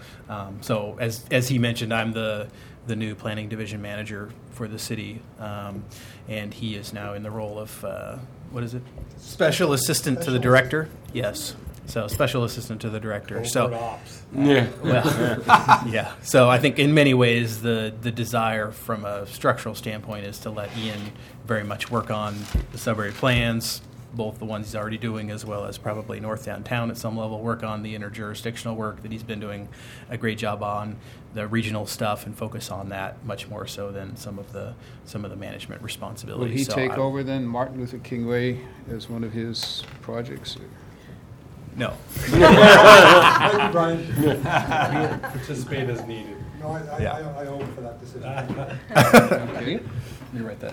as he mentioned, I'm the new planning division manager for the city, and he is now in the role of, what is it? Special assistant to the director? Yes. So special assistant to the director. Corporate ops. Yeah. Well, yeah. So I think in many ways the desire from a structural standpoint is to let Ian very much work on the suburban plans, both the ones he's already doing as well as probably North Downtown at some level, work on the interjurisdictional work that he's been doing a great job on, the regional stuff, and focus on that much more so than some of the management responsibilities. Will he So take over then Martin Luther King Way as one of his projects? No. Thank you, Brian. Participate as needed. No, I owe him for that decision. Okay. Let me write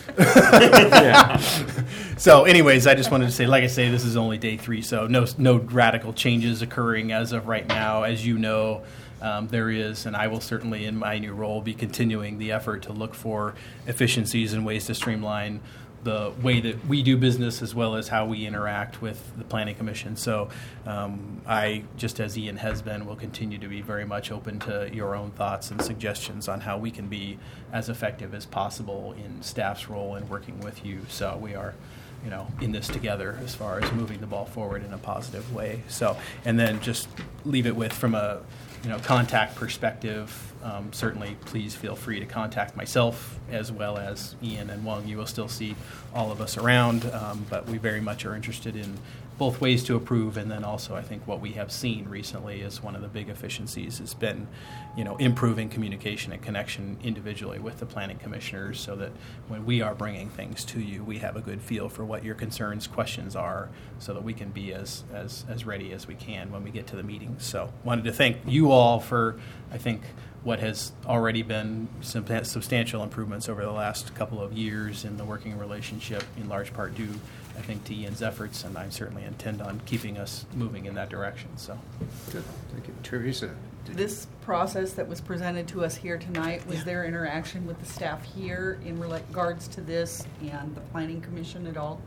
that down. So anyways, I just wanted to say, like I say, this is only day 3, so no radical changes occurring as of right now. As you know, there is, and I will certainly in my new role be continuing the effort to look for efficiencies and ways to streamline the way that we do business as well as how we interact with the Planning Commission. So I, just as Ian has been, will continue to be very much open to your own thoughts and suggestions on how we can be as effective as possible in staff's role in working with you. So we are, in this together as far as moving the ball forward in a positive way. So, and then just leave it with, from a contact perspective, certainly please feel free to contact myself as well as Ian and Wong. You will still see all of us around, but we very much are interested in both ways to approve, and then also I think what we have seen recently is one of the big efficiencies has been, improving communication and connection individually with the planning commissioners, so that when we are bringing things to you, we have a good feel for what your concerns, questions are, so that we can be as ready as we can when we get to the meetings. So wanted to thank you all for, I think, what has already been some substantial improvements over the last couple of years in the working relationship, in large part due, I think, to Ian's efforts, and I certainly intend on keeping us moving in that direction. So, Good. Thank you. Teresa? This process that was presented to us here tonight, was there interaction with the staff here in regards to this and the Planning Commission at all?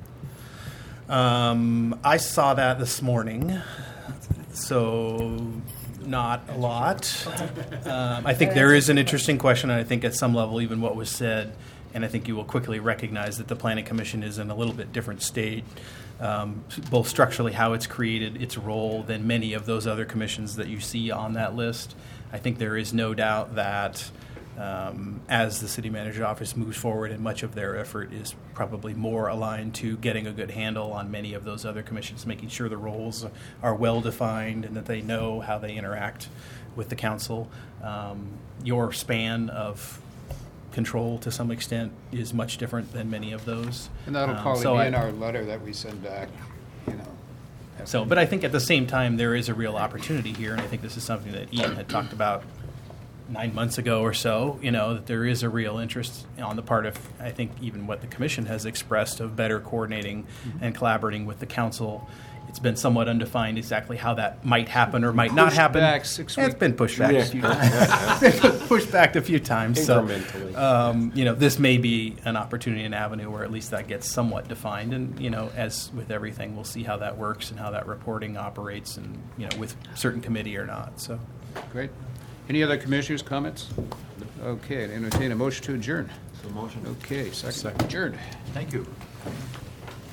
I saw that this morning, so not a lot. I think there is an interesting question, and I think at some level even what was said, and I think you will quickly recognize that the Planning Commission is in a little bit different state, both structurally, how it's created, its role, than many of those other commissions that you see on that list. I think there is no doubt that as the city manager's office moves forward, and much of their effort is probably more aligned to getting a good handle on many of those other commissions, making sure the roles are well defined and that they know how they interact with the council. Your span of control to some extent is much different than many of those. And that'll probably so be I- in our letter that we send back, So, but I think at the same time, there is a real opportunity here, and I think this is something that Ian had talked about 9 months ago or so, that there is a real interest on the part of, I think, even what the commission has expressed, of better coordinating and collaborating with the council. It's been somewhat undefined exactly how that might happen or might not Pushed happen. back 6 weeks. It's been pushed back a few times. It's been pushed back a few times. Incrementally. So, this may be an opportunity, an avenue where at least that gets somewhat defined. And, as with everything, we'll see how that works and how that reporting operates, and, with certain committee or not. So, Great. Any other commissioners' comments? Okay, entertain a motion to adjourn. So motion. Okay, second. Adjourned. Thank you.